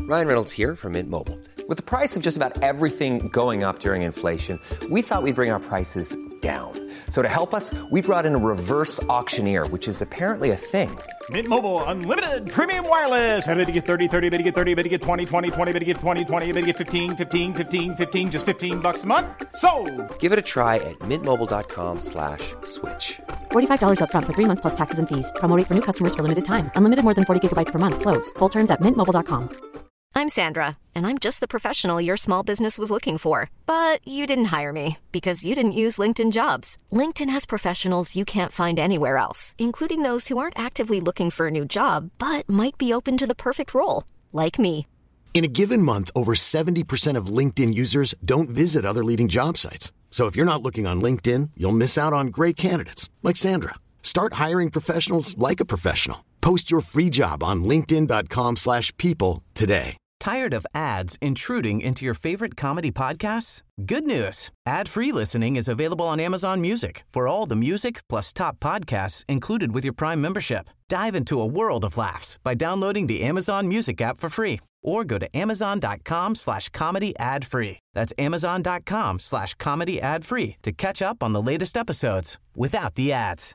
Ryan Reynolds here from Mint Mobile. With the price of just about everything going up during inflation, we thought we'd bring our prices down. So to help us, we brought in a reverse auctioneer, which is apparently a thing. Mint Mobile Unlimited Premium Wireless. How to get 30, 30, bit to get 30, bit to get 20, 20, 20, bit to get 20, 20, bit to get 15, 15, 15, 15, just $15 a month? Sold! Give it a try at mintmobile.com/switch. $45 up front for 3 months plus taxes and fees. Promo rate for new customers for limited time. Unlimited more than 40 gigabytes per month. Slows full terms at mintmobile.com. I'm Sandra, and I'm just the professional your small business was looking for. But you didn't hire me because you didn't use LinkedIn Jobs. LinkedIn has professionals you can't find anywhere else, including those who aren't actively looking for a new job, but might be open to the perfect role, like me. In a given month, over 70% of LinkedIn users don't visit other leading job sites. So if you're not looking on LinkedIn, you'll miss out on great candidates like Sandra. Start hiring professionals like a professional. Post your free job on linkedin.com/people today. Tired of ads intruding into your favorite comedy podcasts? Good news. Ad-free listening is available on Amazon Music for all the music plus top podcasts included with your Prime membership. Dive into a world of laughs by downloading the Amazon Music app for free or go to amazon.com/comedy ad-free. That's amazon.com/comedy ad-free to catch up on the latest episodes without the ads.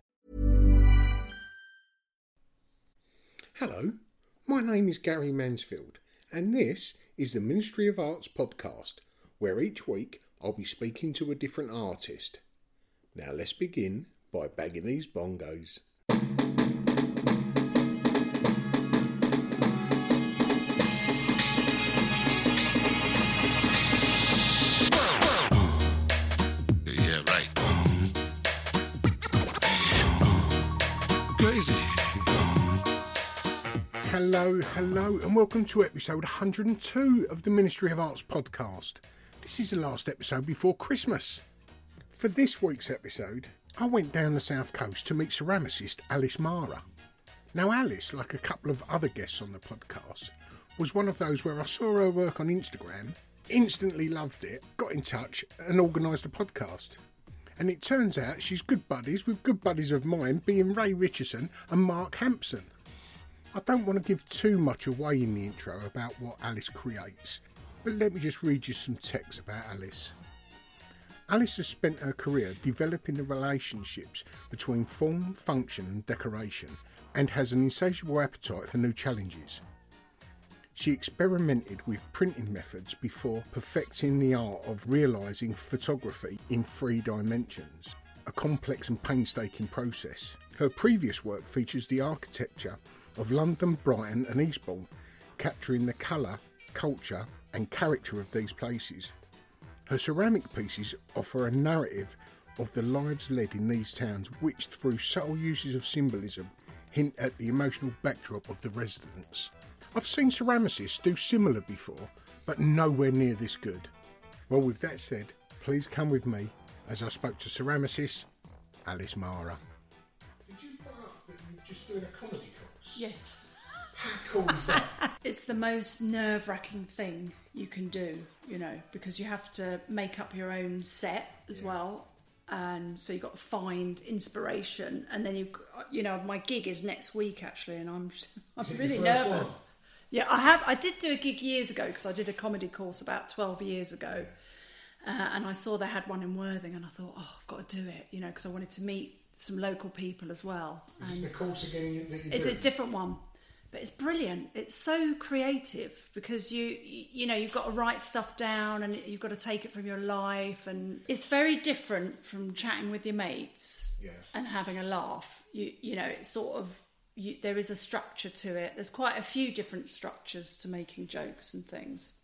Hello, my name is Gary Mansfield, and this is the Ministry of Arts podcast, where each week I'll be speaking to a different artist. Now let's begin by bagging these bongos. Yeah, right. Crazy. Hello, and welcome to episode 102 of the Ministry of Arts podcast. This is the last episode before Christmas. For this week's episode, I went down the south coast to meet ceramicist Alice Mara. Now Alice, like a couple of other guests on the podcast, was one of those where I saw her work on Instagram, instantly loved it, got in touch and organised a podcast. And it turns out she's good buddies with good buddies of mine, being Ray Richardson and Mark Hampson. I don't want to give too much away in the intro about what Alice creates, but let me just read you some text about Alice. Alice has spent her career developing the relationships between form, function and decoration, and has an insatiable appetite for new challenges. She experimented with printing methods before perfecting the art of realising photography in 3 dimensions, a complex and painstaking process. Her previous work features the architecture of London, Brighton and Eastbourne, capturing the colour, culture and character of these places. Her ceramic pieces offer a narrative of the lives led in these towns, which through subtle uses of symbolism hint at the emotional backdrop of the residents. I've seen ceramicists do similar before, but nowhere near this good. Well, with that said, please come with me as I spoke to ceramicist Alice Mara. Did you put up that you're just doing a comedy course? Yes. How cool is that? It's the most nerve-wracking thing you can do, you know, because you have to make up your own set as well. And so you've got to find inspiration. And then you know, my gig is next week actually, and I'm really nervous. Yeah, I did do a gig years ago because I did a comedy course about 12 years ago. And I saw they had one in Worthing and I thought, oh, I've got to do it, you know, because I wanted to meet some local people as well. Is it the course again that you It's do? a different one, but it's brilliant. It's so creative because you know, you've got to write stuff down and you've got to take it from your life, and it's very different from chatting with your mates and having a laugh. You know, it's sort of there is a structure to it. There's quite a few different structures to making jokes and things.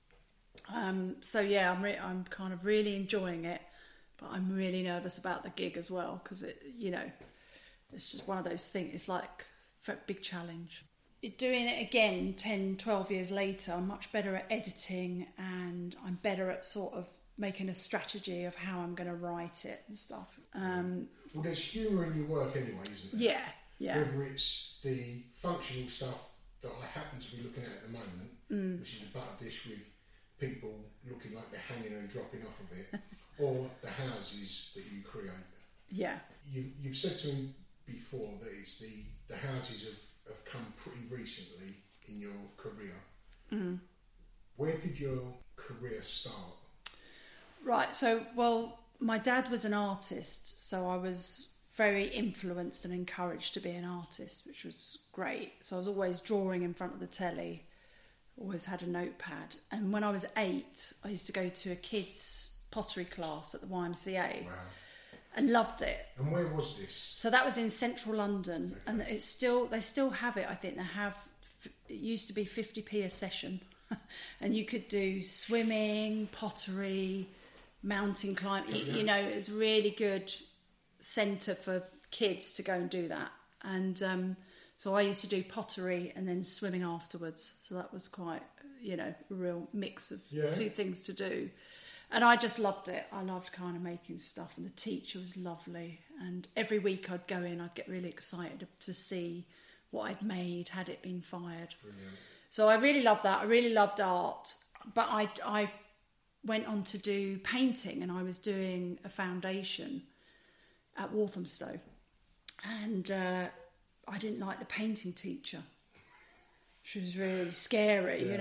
So yeah, I'm kind of really enjoying it. But I'm really nervous about the gig as well because you know, it's just one of those things. It's like a big challenge. Doing it again 10, 12 years later, I'm much better at editing and I'm better at sort of making a strategy of how I'm going to write it and stuff. Well, there's humour in your work anyway, isn't there? Yeah. Whether it's the functional stuff that I happen to be looking at the moment, which is a butter dish with people looking like they're hanging and dropping off of it, or the houses that you create. Yeah. You've said to me before that it's the houses have come pretty recently in your career. Where did your career start? Right, so, well, my dad was an artist, so I was very influenced and encouraged to be an artist, which was great. So I was always drawing in front of the telly, always had a notepad. And when I was 8, I used to go to a kids' pottery class at the YMCA. Wow. And loved it. And where was this? So that was in central London, and they still have it. I think it used to be 50p a session, and you could do swimming, pottery, mountain climbing. You know, it was a really good centre for kids to go and do that. And so I used to do pottery and then swimming afterwards. So that was quite, a real mix of two things to do. And I just loved it. I loved kind of making stuff, and the teacher was lovely. And every week I'd go in, I'd get really excited to see what I'd made, had it been fired. Brilliant. So I really loved that. I really loved art. But I went on to do painting, and I was doing a foundation at Walthamstow. And I didn't like the painting teacher. She was really scary,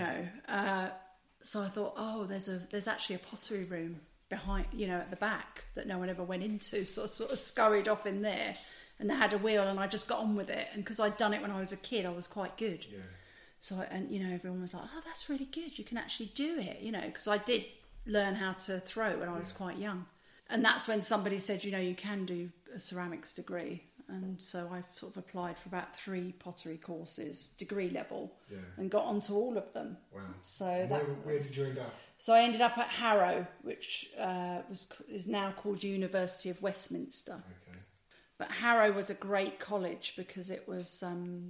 So I thought, there's actually a pottery room behind, at the back that no one ever went into. So I sort of scurried off in there, and they had a wheel, and I just got on with it. And because I'd done it when I was a kid, I was quite good. Yeah. So, everyone was like, oh, that's really good. You can actually do it, because I did learn how to throw when I was quite young. And that's when somebody said, you can do a ceramics degree. And so I sort of applied for about 3 pottery courses, degree level, and got onto all of them. Wow. So where did you end up? So I ended up at Harrow, which is now called University of Westminster. Okay. But Harrow was a great college because it was,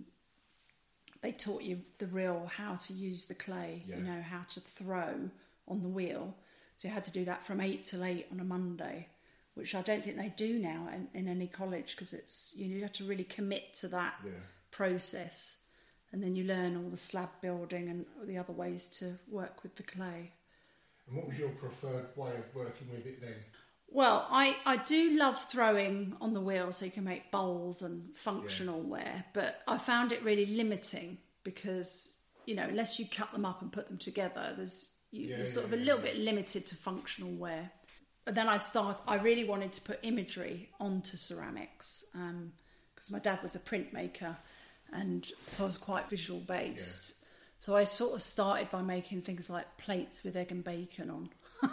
they taught you the real how to use the clay, how to throw on the wheel. So you had to do that from 8 till 8 on a Monday, which I don't think they do now in any college, because it's you have to really commit to that process, and then you learn all the slab building and the other ways to work with the clay. And what was your preferred way of working with it then? Well, I do love throwing on the wheel, so you can make bowls and functional ware, but I found it really limiting because, unless you cut them up and put them together, you're sort of a little bit limited to functional ware. But then I really wanted to put imagery onto ceramics because my dad was a printmaker, and so I was quite visual based. Yeah. So I sort of started by making things like plates with egg and bacon on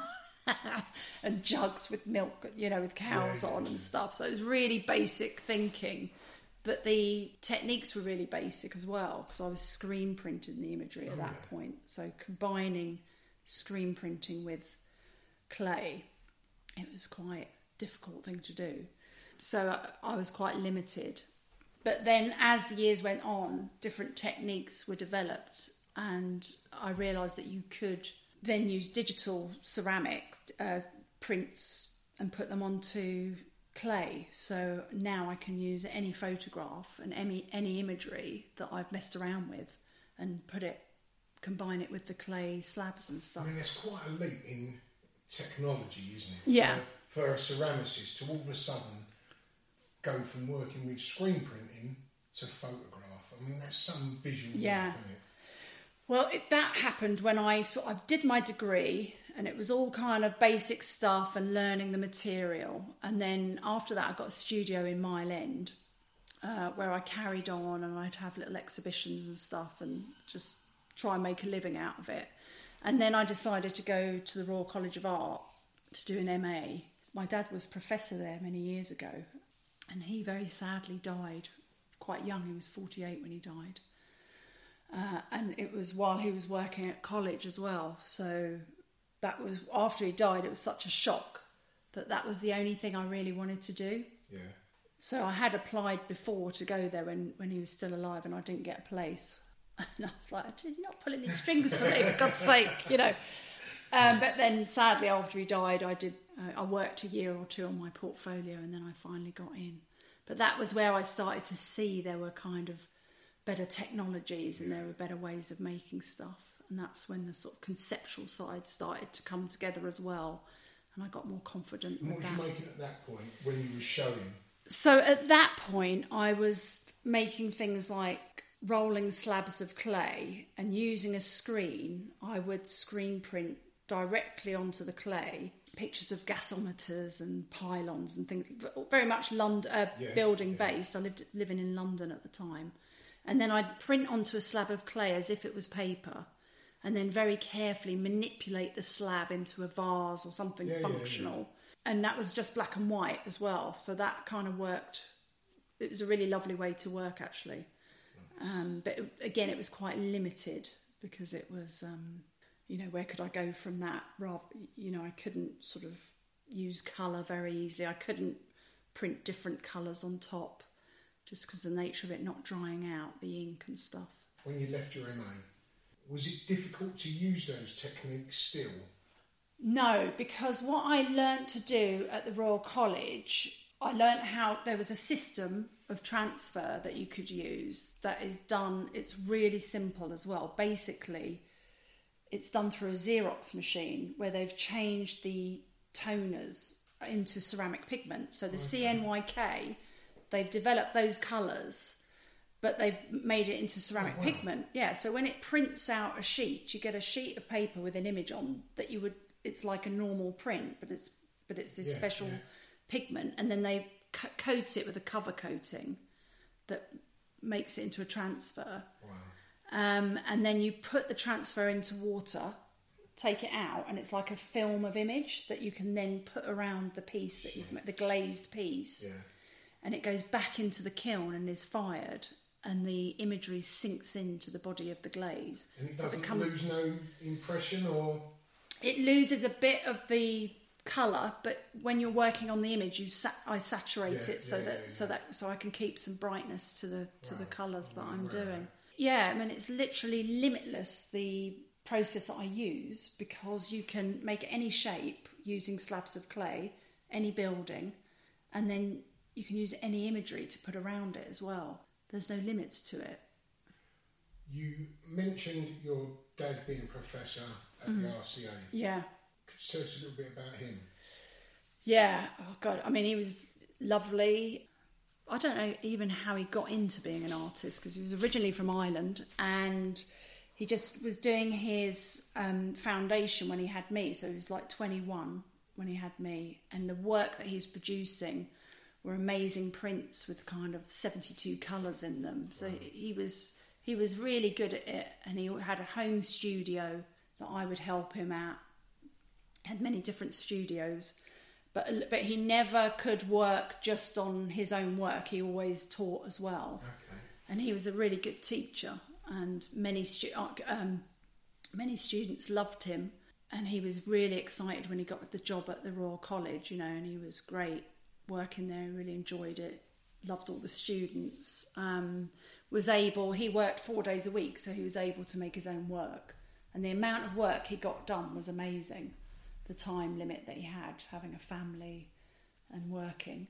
and jugs with milk, with cows on and stuff. So it was really basic thinking. But the techniques were really basic as well, because I was screen printing the imagery at that point. So combining screen printing with clay, it was quite a difficult thing to do. So I was quite limited. But then as the years went on, different techniques were developed, and I realised that you could then use digital ceramics prints and put them onto clay. So now I can use any photograph and any imagery that I've messed around with and combine it with the clay slabs and stuff. I mean, there's quite a leap in technology, isn't it? Yeah. For a ceramicist to all of a sudden go from working with screen printing to photograph. I mean, that's some visual work, isn't it? Well, that happened when I did my degree, and it was all kind of basic stuff and learning the material. And then after that, I got a studio in Mile End where I carried on, and I'd have little exhibitions and stuff and just try and make a living out of it. And then I decided to go to the Royal College of Art to do an MA. My dad was professor there many years ago, and he very sadly died quite young. He was 48 when he died. And it was while he was working at college as well. So that was, after he died, it was such a shock that was the only thing I really wanted to do. Yeah. So I had applied before to go there when he was still alive, and I didn't get a place. And I was like, did you not pull any strings for me, for God's sake, But then sadly, after he died, I worked a year or 2 on my portfolio, and then I finally got in. But that was where I started to see there were kind of better technologies and there were better ways of making stuff. And that's when the sort of conceptual side started to come together as well. And I got more confident with that. What was you making at that point when you were showing? So at that point, I was making things like rolling slabs of clay, and using a screen, I would screen print directly onto the clay pictures of gasometers and pylons and things, very much building based. I living in London at the time. And then I'd print onto a slab of clay as if it was paper, and then very carefully manipulate the slab into a vase or something functional. And that was just black and white as well. So that kind of worked. It was a really lovely way to work, actually. But again, it was quite limited because it was, where could I go from that? I couldn't sort of use colour very easily. I couldn't print different colours on top just because of the nature of it not drying out, the ink and stuff. When you left your MA, was it difficult to use those techniques still? No, because what I learnt to do at the Royal College, I learnt how there was a system of transfer that you could use that is done. It's really simple as well. Basically, it's done through a Xerox machine where they've changed the toners into ceramic pigment. So the CNYK, they've developed those colours, but they've made it into ceramic pigment. Yeah, so when it prints out a sheet, you get a sheet of paper with an image on that it's like a normal print, but it's this special pigment, and then they coat it with a cover coating that makes it into a transfer. Wow. And then you put the transfer into water, take it out, and it's like a film of image that you can then put around the piece that you've made, the glazed piece. Yeah. And it goes back into the kiln and is fired, and the imagery sinks into the body of the glaze. And it doesn't lose no impression, or? It loses a bit of the colour, but when you're working on the image, I saturate it so I can keep some brightness to the colours that I'm doing. Yeah, I mean, it's literally limitless, the process that I use, because you can make any shape using slabs of clay, any building, and then you can use any imagery to put around it as well. There's no limits to it. You mentioned your dad being a professor at the RCA. Yeah. Could you tell us a little bit about him? Yeah, oh God, I mean, he was lovely. I don't know even how he got into being an artist, because he was originally from Ireland, and he just was doing his foundation when he had me. So he was like 21 when he had me, and the work that he's producing were amazing prints with kind of 72 colours in them. So he was really good at it, and he had a home studio that I would help him at. Had many different studios, but he never could work just on his own work. He always taught as well. Okay. And he was a really good teacher, and many students loved him, and he was really excited when he got the job at the Royal College, and he was great working there, really enjoyed it, loved all the students. He worked 4 days a week, so he was able to make his own work, and the amount of work he got done was amazing. The time limit that he had, having a family and working.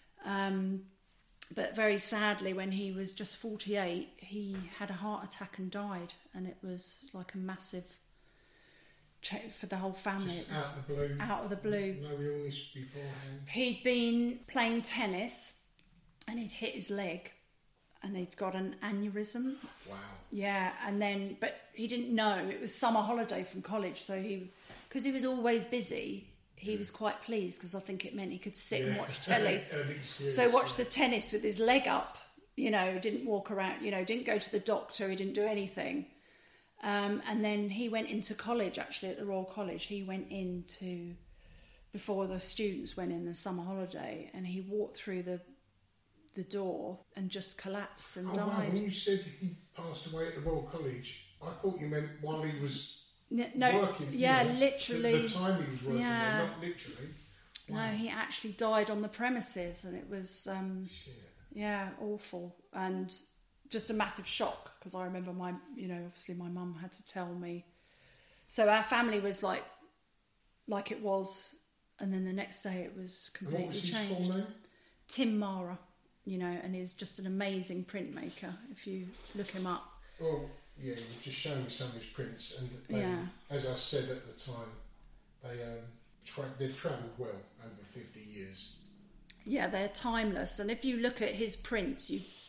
But very sadly, when he was just 48, he had a heart attack and died, and it was like a massive check for the whole family. Just out of the blue. Out of the blue. No illness beforehand. He'd been playing tennis, and he'd hit his leg, and he'd got an aneurysm. Wow. Yeah, but he didn't know. It was summer holiday from college, so because he was always busy, he was quite pleased, because I think it meant he could sit and watch telly. So watch the tennis with his leg up, didn't walk around, didn't go to the doctor, he didn't do anything. And then he went into college, actually, at the Royal College. He went into, before the students went in the summer holiday, and he walked through the door and just collapsed and died. Wow. When you said he passed away at the Royal College, I thought you meant while he was... working, literally. The time he was working there, not literally. Wow. No, he actually died on the premises, and it was, awful, and just a massive shock, because I remember obviously my mum had to tell me. So our family was like it was, and then the next day it was completely changed. And what was his full name? Tim Mara, and he's just an amazing printmaker, if you look him up. Well, yeah, you've just shown me some of his prints, and as I said at the time, they've travelled well over 50 years. Yeah, they're timeless, and if you look at his prints,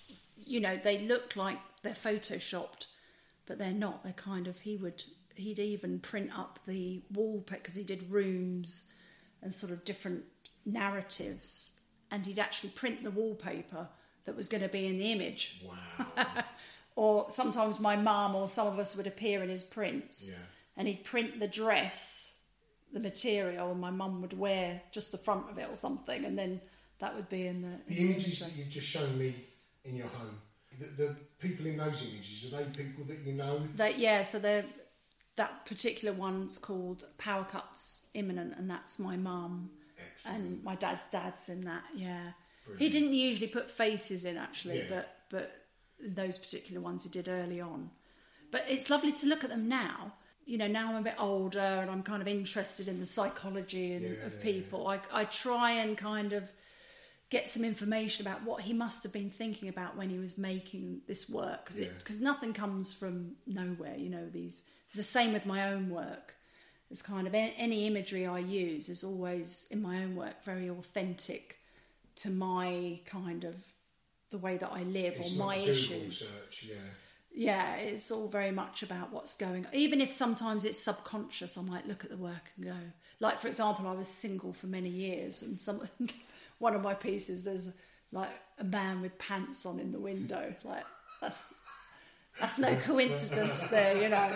you know, they look like they're photoshopped, but they're not. They're kind of, he'd even print up the wallpaper, because he did rooms and sort of different narratives, and he'd actually print the wallpaper that was going to be in the image. Wow. Or sometimes my mum or some of us would appear in his prints, Yeah. and he'd print the dress, the material, and my mum would wear just the front of it or something, and then that would be in the images that you've just shown me in your home, the people in those images, are they people that you know? So that particular one's called Power Cuts Imminent, and that's my mum. Excellent. And my dad's in that, yeah. Brilliant. He didn't usually put faces in, actually, Yeah. but those particular ones he did early on. But it's lovely to look at them now. You know, now I'm a bit older and I'm kind of interested in the psychology of people. Yeah. I try and kind of get some information about what he must have been thinking about when he was making this work, because nothing comes from nowhere. You know, it's the same with my own work. It's kind of any imagery I use is always in my own work very authentic to my kind of the way that I live, it's or my Google issues. Search, Yeah, it's all very much about what's going on. Even if sometimes it's subconscious, I might look at the work and go, like, for example, I was single for many years, and one of my pieces, there's like a man with pants on in the window. Like, that's no coincidence there, you know.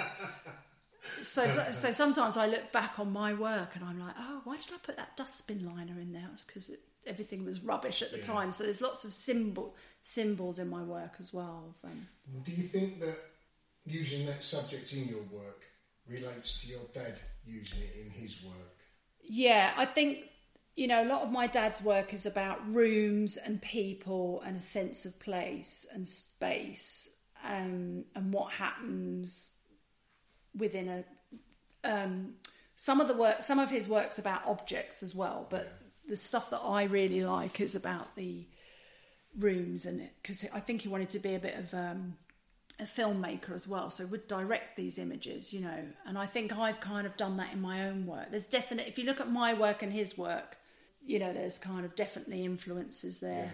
So sometimes I look back on my work and I'm like, oh, why did I put that dustbin liner in there? It's because everything was rubbish at the time. So there's lots of symbols in my work as well. Do you think that using that subject in your work relates to your dad using it in his work? Yeah, I think, you know, a lot of my dad's work is about rooms and people and a sense of place and space, and what happens within some of his work's about objects as well, but the stuff that I really like is about the rooms, and because I think he wanted to be a bit of a filmmaker as well, so he would direct these images, you know, and I think I've kind of done that in my own work. There's definitely, if you look at my work and his work, you know, there's kind of definitely influences there.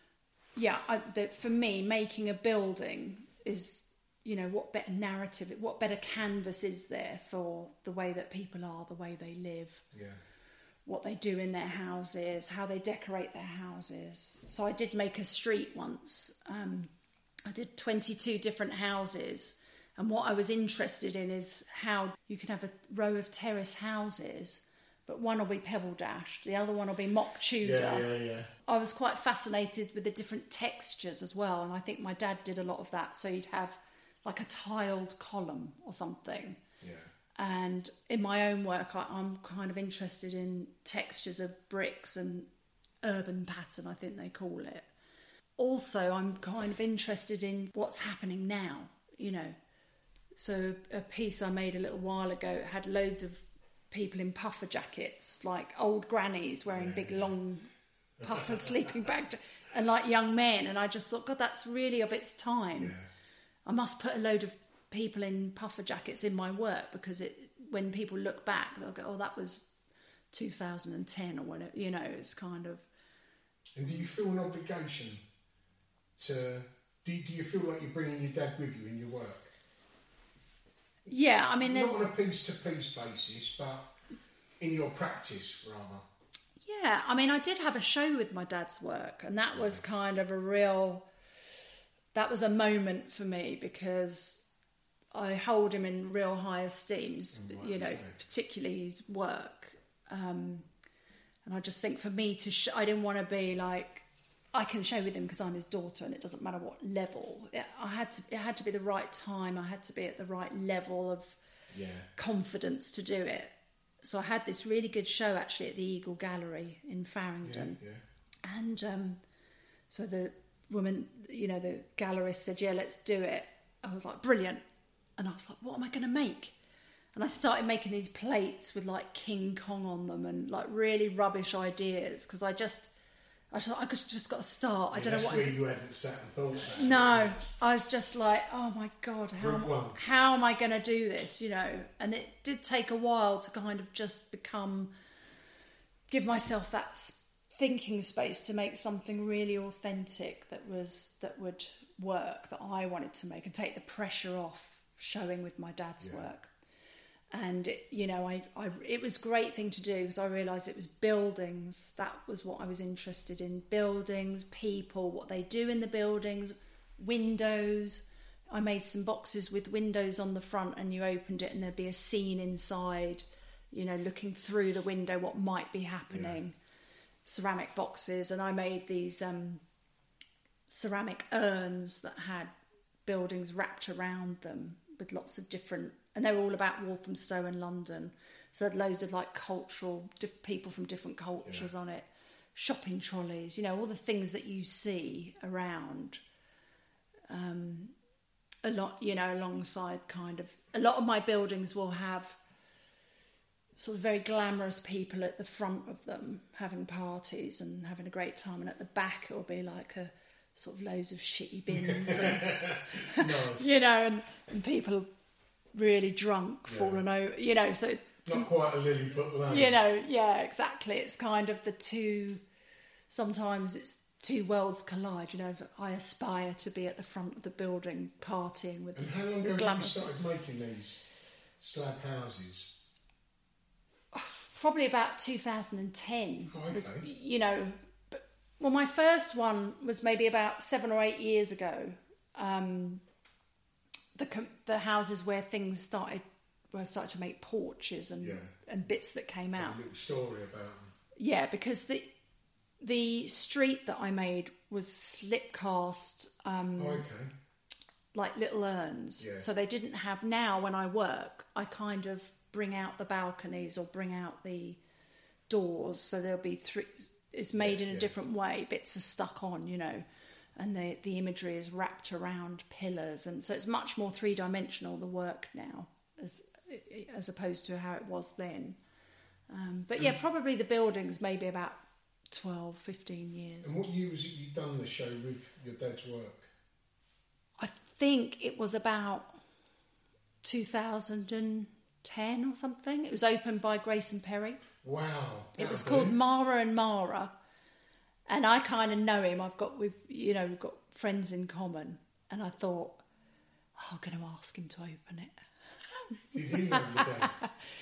For me, making a building is, you know, what better narrative, what better canvas is there for the way that people are, the way they live, what they do in their houses, how they decorate their houses. So I did make a street once. I did 22 different houses, and what I was interested in is how you can have a row of terrace houses, but one will be pebble dashed, the other one will be mock Tudor. I was quite fascinated with the different textures as well, and I think my dad did a lot of that. So you'd have like a tiled column or something. And in my own work, I'm kind of interested in textures of bricks and urban pattern, I think they call it. Also, I'm kind of interested in what's happening now, you know. So a piece I made a little while ago had loads of people in puffer jackets, like old grannies wearing big long puffer sleeping bag, and like young men. And I just thought, God, that's really of its time. I must put a load of people in puffer jackets in my work, because when people look back, they'll go, oh, that was 2010 or whatever, you know. It's kind of... And do you feel an obligation to... Do you feel like you're bringing your dad with you in your work? Yeah, I mean, there's... Not on a piece-to-piece basis, but in your practice, rather. Yeah, I mean, I did have a show with my dad's work, and that was kind of a real... That was a moment for me, because I hold him in real high esteem, you know, particularly his work. And I just think for me to... I didn't want to be like... I can show with him because I'm his daughter, and it doesn't matter what level. It had to be the right time. I had to be at the right level of confidence to do it. So I had this really good show actually at the Eagle Gallery in Farringdon. And so the woman, you know, the gallerist said, yeah, let's do it. I was like, brilliant. And I was like, what am I going to make? And I started making these plates with like King Kong on them and like really rubbish ideas, because I thought I just got to start. I don't know what. You hadn't sat and thought that. No, I was just like, oh my God, how am I going to do this? You know, and it did take a while to kind of just give myself that thinking space to make something really authentic that would work that I wanted to make and take the pressure off showing with my dad's work. And it was a great thing to do because I realised it was buildings. That was what I was interested in: buildings, people, what they do in the buildings, windows. I made some boxes with windows on the front, and you opened it, and there'd be a scene inside. Looking through the window, what might be happening. Ceramic boxes, and I made these ceramic urns that had buildings wrapped around them with lots of different. And they were all about Walthamstow and London. So they had loads of cultural people from different cultures on it. Shopping trolleys, all the things that you see around. A lot, alongside a lot of my buildings will have sort of very glamorous people at the front of them having parties and having a great time. And at the back it will be like a sort of loads of shitty bins. And, nice. And people really drunk, falling over, so not quite a Lilliput Lane. Exactly. It's kind of the two. Sometimes it's two worlds collide. I aspire to be at the front of the building, partying with. And how long ago did you started making these slab houses? Probably about 2010. Oh, okay. But my first one was maybe about 7 or 8 years ago. The houses where things started to make porches and bits that came out. A little story about them. Yeah, because the street that I made was slip cast, like little urns. Yeah. So they didn't have. Now when I work, I kind of bring out the balconies or bring out the doors. So there'll be three. It's made in a different way. Bits are stuck on, and the imagery is wrapped around pillars, and so it's much more three-dimensional, the work now, as opposed to how it was then. But probably the buildings maybe about 12, 15 years. And what year was it you'd done the show with your dad's work? I think it was about 2010 or something. It was opened by Grayson Perry. Wow. It was called Mara and Mara. And I kind of know him. We've got friends in common. And I thought, I'm going to ask him to open it. Did he know your dad?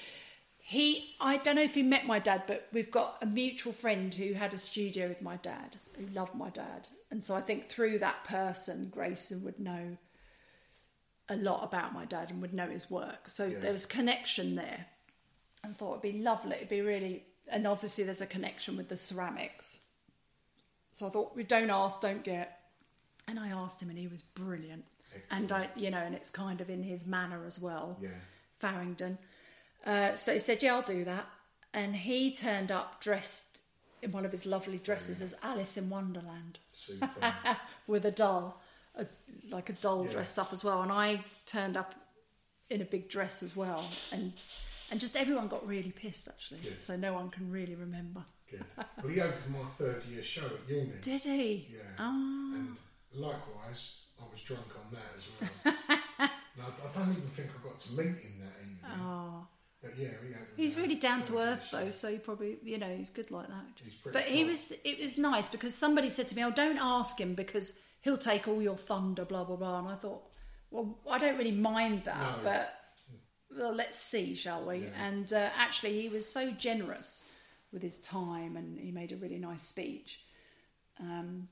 I don't know if he met my dad, but we've got a mutual friend who had a studio with my dad, who loved my dad. And so I think through that person, Grayson would know a lot about my dad and would know his work. So there was a connection there. And I thought it'd be lovely. It'd be really... And obviously there's a connection with the ceramics. So I thought, we don't ask, don't get. And I asked him and he was brilliant. Excellent. And and it's kind of in his manner as well. Yeah. Farringdon. So he said, I'll do that. And he turned up dressed in one of his lovely dresses as Alice in Wonderland. Super. With a doll, like a doll dressed up as well. And I turned up in a big dress as well. And just everyone got really pissed, actually. Good. So no one can really remember. Good. Well, he opened my third-year show at uni. Did he? Yeah. Oh. And likewise, I was drunk on that as well. And I don't even think I got to meet him that evening. Oh. But yeah, he's really down to earth though, so he probably, he's good like that. But it was nice because somebody said to me, don't ask him because he'll take all your thunder, blah, blah, blah. And I thought, well, I don't really mind that, but well, let's see, shall we? Yeah. And actually he was so generous with his time and he made a really nice speech, and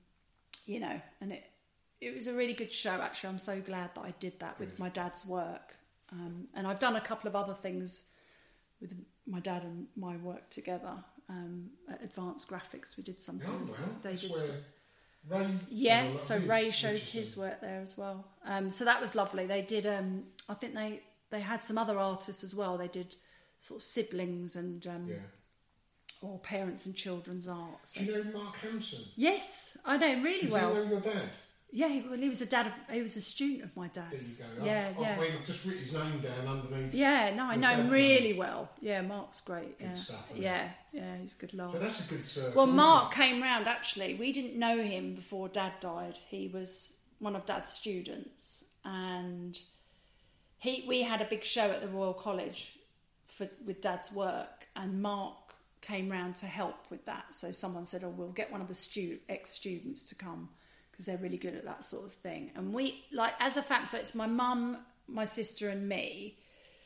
it was a really good show, actually. I'm so glad that I did that with my dad's work. And I've done a couple of other things with my dad and my work together. At Advanced Graphics, we did something. Oh, well, they did. Ray, so Ray shows his work there as well. So that was lovely. They did. I think they had some other artists as well. They did sort of siblings and or parents and children's art. So. Do you know Mark Hampson? Yes, I know him really well. Does he know your dad? Yeah, he was a student of my dad's. There you go. Yeah. I've just written his name down underneath. Yeah, no, I know him really well. Yeah, Mark's great. Good stuff. Yeah, he's a good laugh. So that's a good circle. Well, Mark came round, actually. We didn't know him before Dad died. He was one of Dad's students. And we had a big show at the Royal College with Dad's work. And Mark came round to help with that. So someone said, we'll get one of the ex-students to come. because they're really good at that sort of thing. And we, like, as a family, so it's my mum, my sister and me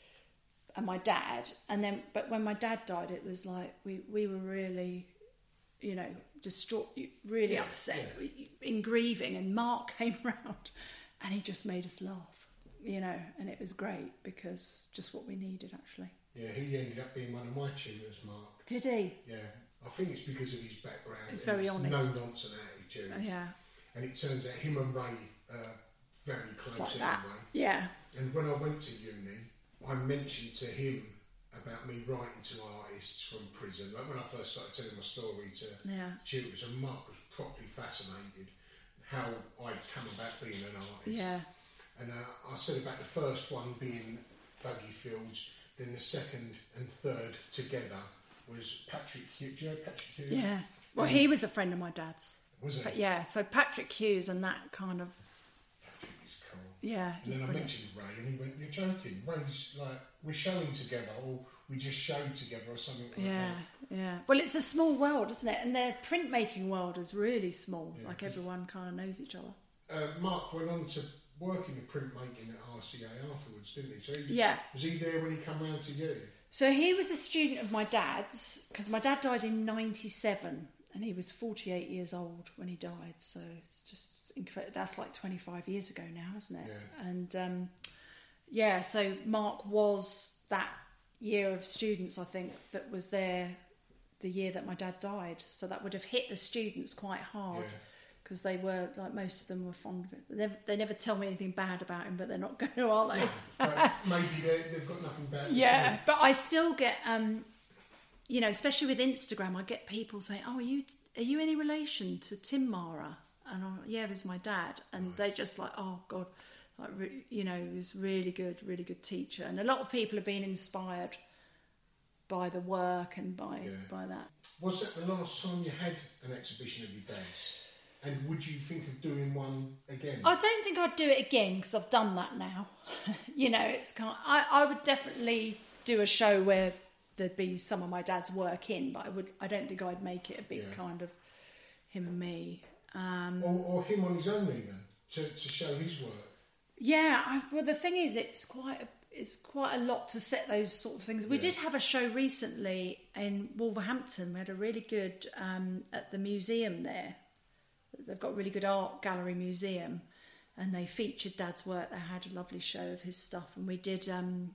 and my dad. And then, but when my dad died, it was like we were really, you know, distraught, really upset in grieving. And Mark came round and he just made us laugh, you know, and it was great because just what we needed, actually. Yeah, he ended up being one of my tutors, Mark. Did he? Yeah. I think it's because of his background. He's very honest. No-nonsense attitude. Yeah. And it turns out him and Ray are very close Like that. anyway. Yeah. And when I went to uni, I mentioned to him about me writing to artists from prison. Like when I first started telling my story to tutors, and Mark was properly fascinated how I'd come about being an artist. Yeah. And I said about the first one being Dougie Fields, then the second and third together was Patrick Hughes. Do you know Patrick Hughes? Yeah. Well, he was a friend of my dad's. Was he? But yeah, so Patrick Hughes and that kind of... Patrick is cool. Yeah, and then I mentioned Ray and he went, "You're joking. Ray's like, we're showing together or we just showed together or something like that." Yeah. Well, it's a small world, isn't it? And their printmaking world is really small. Yeah, like everyone kind of knows each other. Mark went on to work in the printmaking at RCA afterwards, didn't he? So was he there when he come round to you? So he was a student of my dad's, because my dad died in 97 and he was 48 years old when he died. So it's just incredible. That's like 25 years ago now, isn't it? Yeah. And so Mark was that year of students, I think, that was there the year that my dad died. So that would have hit the students quite hard. Yeah. Because they were, like, most of them were fond of it. They never tell me anything bad about him, but they're not going to, are they? No, but maybe they've got nothing bad to say. But I still get, you know, especially with Instagram, I get people saying, "Oh, are you any relation to Tim Mara?" And I'm like, "Yeah, he's my dad." And they just like, "Oh, God." Like, you know, he was really good teacher. And a lot of people have been inspired by the work and by that. Was that the last time you had an exhibition of your dad's? And would you think of doing one again? I don't think I'd do it again because I've done that now. You know, it's kind of, I would definitely do a show where there'd be some of my dad's work in, but I don't think I'd make it a big kind of him and me. Or him on his own even, to show his work. Yeah, well the thing is it's quite a lot to set those sort of things. We did have a show recently in Wolverhampton. We had a really good at the museum there. They've got a really good art gallery museum and they featured Dad's work. They had a lovely show of his stuff and we did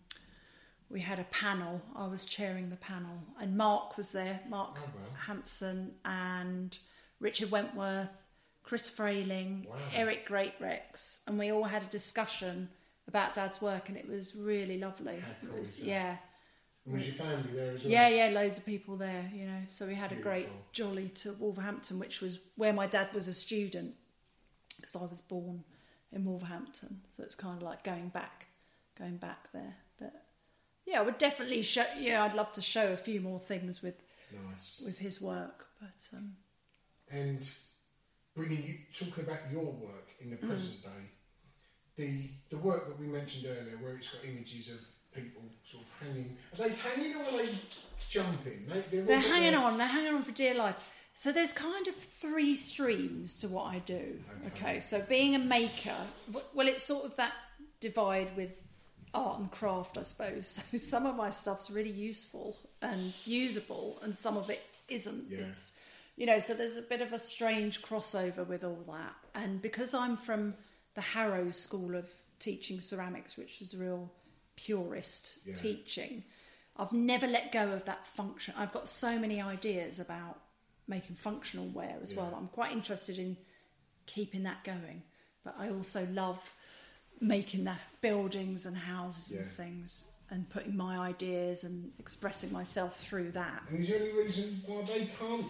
we had a panel. I was chairing the panel and Mark was there, Mark Hampson and Richard Wentworth, Chris Frayling, Eric Greatrex, and we all had a discussion about Dad's work and it was really lovely. Cool, it was, Was your family there as well? Yeah, loads of people there, you know. So we had a great jolly to Wolverhampton, which was where my dad was a student, because I was born in Wolverhampton. So it's kind of like going back there. But yeah, I would definitely show. Yeah, I'd love to show a few more things with his work. But and talking about your work in the present day, the work that we mentioned earlier, where it's got images of people sort of hanging. Are they hanging or are they jumping? They're hanging on. They're hanging on for dear life. So there's kind of 3 streams to what I do. Okay, so being a maker, well, it's sort of that divide with art and craft, I suppose. So some of my stuff's really useful and usable, and some of it isn't. Yeah. It's, you know, so there's a bit of a strange crossover with all that. And because I'm from the Harrow School of Teaching Ceramics, which is real purist teaching, I've never let go of that function. I've got so many ideas about making functional ware as well. I'm quite interested in keeping that going, but I also love making the buildings and houses and things and putting my ideas and expressing myself through that. And is there any reason why they can't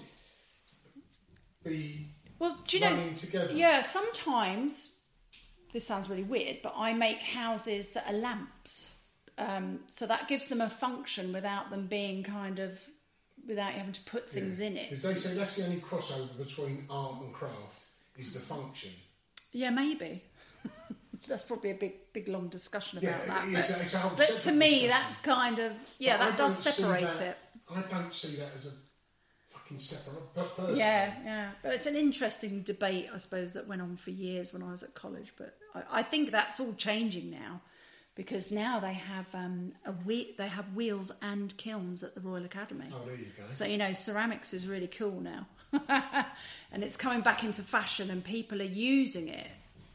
be running together? Yeah, sometimes, this sounds really weird, but I make houses that are lamps. So that gives them a function without them being kind of, without having to put things in it. Because they say that's the only crossover between art and craft, is the function. Yeah, maybe. That's probably a big long discussion about that. It's a whole but to me, discussion. that's kind of, that does separate it. I don't see that as a fucking separate person. Yeah. But it's an interesting debate, I suppose, that went on for years when I was at college. But I think that's all changing now, because now they have they have wheels and kilns at the Royal Academy. Oh, there you go. So, ceramics is really cool now. And it's coming back into fashion, and people are using it,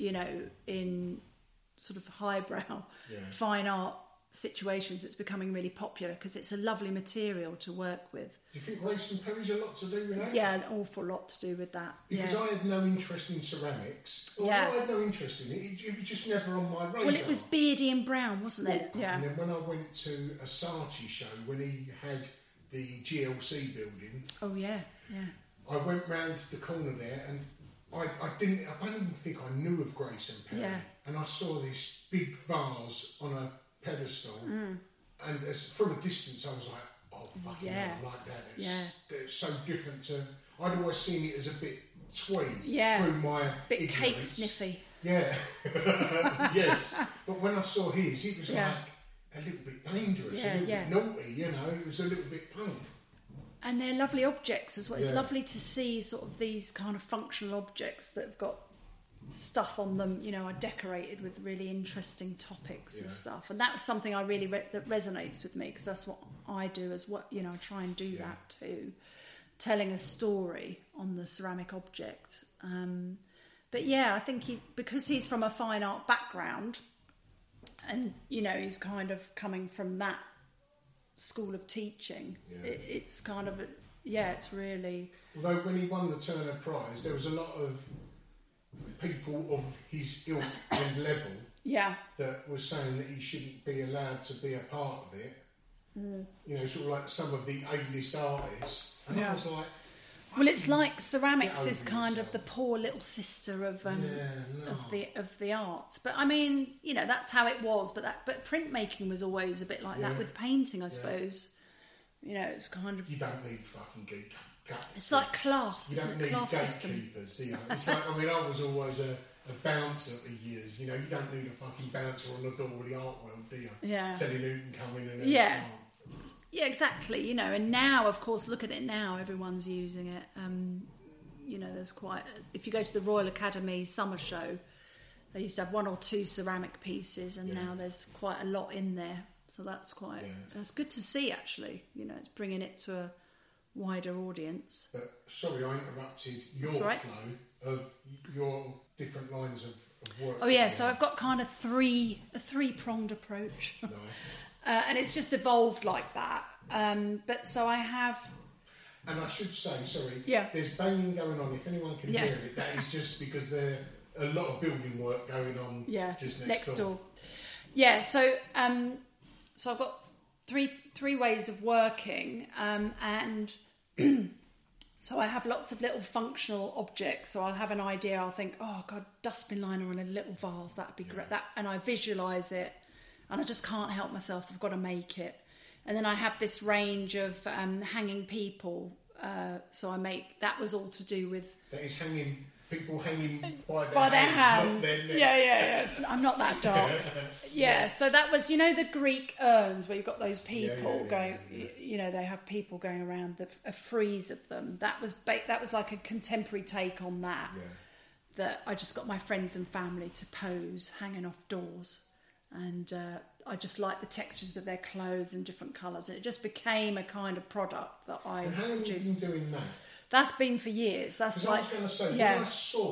in sort of highbrow, fine art situations. It's becoming really popular because it's a lovely material to work with. Do you think Race and Perry's a lot to do with that? Yeah, an awful lot to do with that. Because I had no interest in ceramics. I had no interest in it. It was just never on my radar. Well, it was beardy and brown, wasn't it? Well, yeah. And then when I went to a Saatchi show, when he had the GLC building... Oh, yeah. I went round the corner there, and I don't even think I knew of Grace and Perry. Yeah. And I saw this big vase on a pedestal, and from a distance I was like, oh fucking hell, I like that. It's so different to... I'd always seen it as a bit twee through my bit ignorance. cake sniffy. Yeah. Yes. But when I saw his, it was like a little bit dangerous, a little bit naughty, it was a little bit punk. And they're lovely objects as well. It's lovely to see sort of these kind of functional objects that have got stuff on them, are decorated with really interesting topics and stuff. And that's something I really that resonates with me, because that's what I do as well. I try and do that too, telling a story on the ceramic object. But I think because he's from a fine art background, and he's kind of coming from that school of teaching. It's kind of it's really. Although when he won the Turner Prize, there was a lot of people of his ilk and level that was saying that he shouldn't be allowed to be a part of it. Sort of like some of the A-list artists. And I was like... Well, it's like ceramics is kind of the poor little sister of the arts. But I mean, that's how it was. But printmaking was always a bit like that with painting, I suppose. It's kind of... You don't need fucking geek. It's like class. You don't need gatekeepers, do you? It's like, I was always a bouncer for years. You don't need a fucking bouncer on the door with the art world, do you? Yeah. Telling who can come in and Yeah, exactly. And now, of course, look at it now. Everyone's using it. There's quite... If you go to the Royal Academy summer show, they used to have one or two ceramic pieces, and now there's quite a lot in there. So that's quite... That's good to see, actually. It's bringing it to a wider audience. But sorry, I interrupted your flow of your different lines of work. Oh yeah, so I've got kind of a three-pronged approach. Nice. And it's just evolved like that. But so I have... And I should say, sorry, there's banging going on. If anyone can hear it, that is just because there's a lot of building work going on just next door. Yeah, so I've got three ways of working, and so I have lots of little functional objects. So I'll have an idea, I'll think, oh God, dustbin liner on a little vase, that'd be great. And I visualise it, and I just can't help myself, I've got to make it. And then I have this range of hanging people, so I make, that was all to do with... That is people hanging by their hands. Not their neck. Yeah. I'm not that dark. So that was, the Greek urns where you've got those people going, they have people going around, a frieze of them. That was like a contemporary take on that. Yeah. That I just got my friends and family to pose hanging off doors. And I just like the textures of their clothes and different colours. And it just became a kind of product that I produced. How long have you been doing that? That's been for years. That's like... I was going to say, when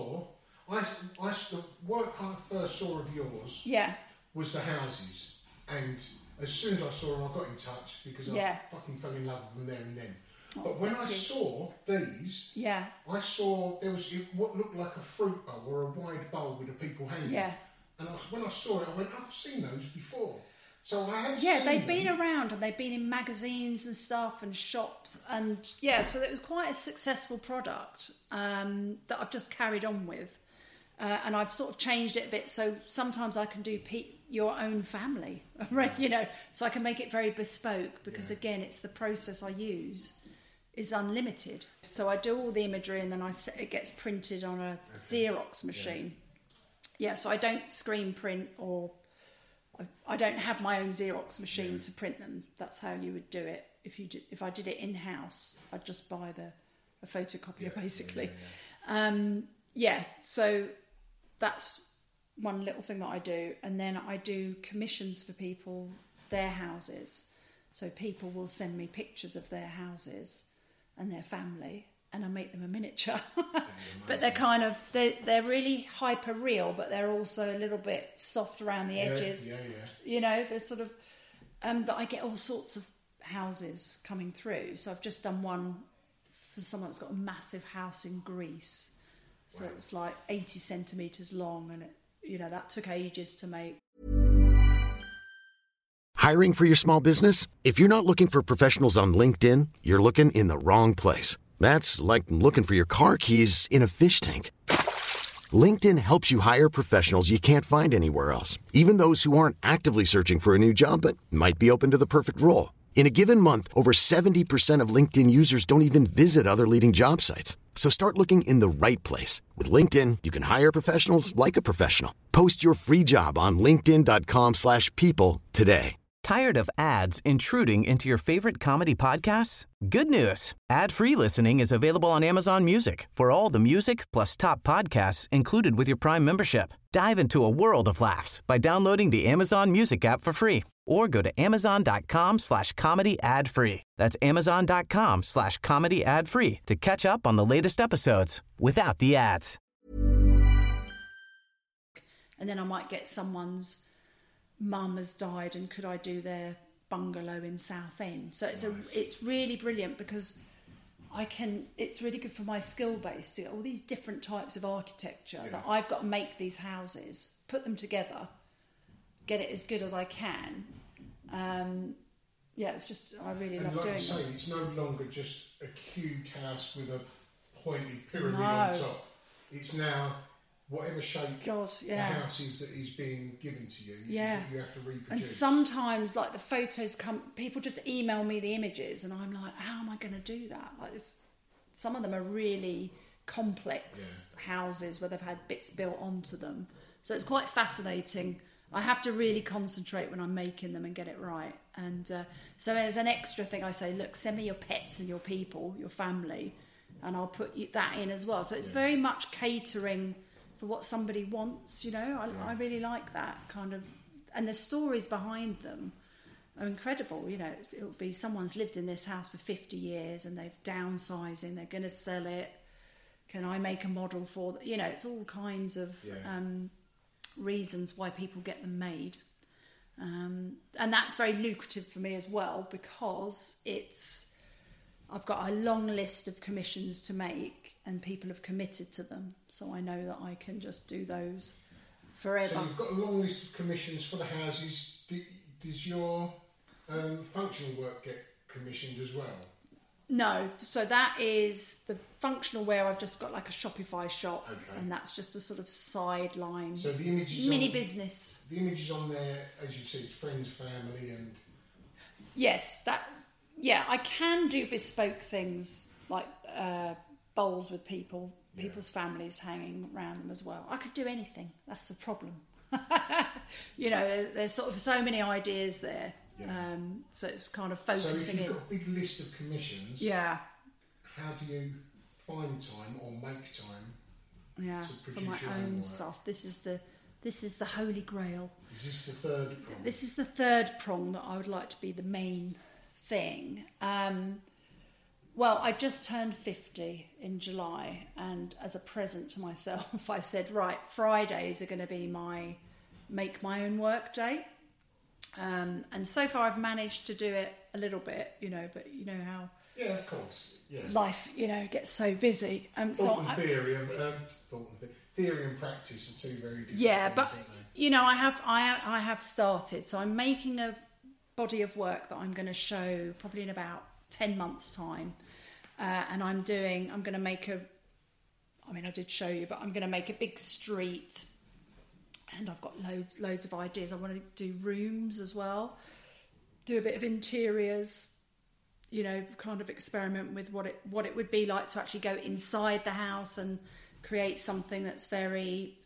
the work I first saw of yours was the houses. And as soon as I saw them, I got in touch because I fucking fell in love with them there and then. But when I saw these, I saw there was what looked like a fruit bowl or a wide bowl with the people hanging. Yeah. And when I saw it, I went, I've seen those before. So I have seen they've been around, and they've been in magazines and stuff and shops. And so it was quite a successful product that I've just carried on with. And I've sort of changed it a bit. So sometimes I can do your own family, right? So I can make it very bespoke because, again, it's the process I use is unlimited. So I do all the imagery, and then it gets printed on a Xerox machine. Yeah, so I don't screen print, or I don't have my own Xerox machine to print them. That's how you would do it. If I did it in-house, I'd just buy a photocopier, basically. So that's one little thing that I do. And then I do commissions for people, their houses. So people will send me pictures of their houses and their family, and I make them a miniature. But they're kind of, they're really hyper real, but they're also a little bit soft around the edges. You know, they're sort of, but I get all sorts of houses coming through. So I've just done one for someone that's got a massive house in Greece. So it's like 80 centimetres long, and that took ages to make. Hiring for your small business? If you're not looking for professionals on LinkedIn, you're looking in the wrong place. That's like looking for your car keys in a fish tank. LinkedIn helps you hire professionals you can't find anywhere else, even those who aren't actively searching for a new job but might be open to the perfect role. In a given month, over 70% of LinkedIn users don't even visit other leading job sites. So start looking in the right place. With LinkedIn, you can hire professionals like a professional. Post your free job on linkedin.com/people today. Tired of ads intruding into your favorite comedy podcasts? Good news. Ad-free listening is available on Amazon Music for all the music plus top podcasts included with your Prime membership. Dive into a world of laughs by downloading the Amazon Music app for free or go to amazon.com/comedy ad-free. That's amazon.com/comedy ad-free to catch up on the latest episodes without the ads. And then I might get someone's mum has died and could I do their bungalow in Southend. So it's really brilliant because it's really good for my skill base to get all these different types of architecture that I've got to make these houses, put them together, get it as good as I can. It's just, I really love doing it. It's no longer just a cubed house with a pointy pyramid on top. It's now whatever shape the house is that is being given to you, you have to reproduce. And sometimes, like, the photos come, people just email me the images, and I'm like, how am I going to do that? Like, some of them are really complex houses where they've had bits built onto them. So it's quite fascinating. I have to really concentrate when I'm making them and get it right. And so as an extra thing, I say, look, send me your pets and your people, your family, and I'll put that in as well. So it's very much catering for what somebody wants, I really like that kind of, and the stories behind them are incredible. It'll be someone's lived in this house for 50 years and they've downsizing, they're going to sell it. Can I make a model for them? It's all kinds of reasons why people get them made. And that's very lucrative for me as well because I've got a long list of commissions to make and people have committed to them. So I know that I can just do those forever. So you've got a long list of commissions for the houses. Does your functional work get commissioned as well? No. So that is the functional where I've just got like a Shopify shop and that's just a sort of sideline. So the images business. The images on there, as you said, it's friends, family and... Yes, I can do bespoke things like bowls with people's families hanging around them as well. I could do anything. That's the problem. There's sort of so many ideas there. So it's kind of focusing in. So if you've got a big list of commissions, how do you find time or make time to produce for my own stuff? This is the holy grail. Is this the third prong? This is the third prong that I would like to be the main thing. Well, I just turned 50 in July, and as a present to myself, I said, right, Fridays are going to be my make my own work day. And so far I've managed to do it a little bit, but you know how... Yeah, of course. Yeah. Life, gets so busy. Theory and practice are two very different Yeah, things, but, aren't they? I have started. So I'm making a body of work that I'm going to show probably in about 10 months' time. And I'm going to make I did show you, but I'm going to make a big street. And I've got loads of ideas. I want to do rooms as well. Do a bit of interiors, kind of experiment with what it would be like to actually go inside the house and create something that's very,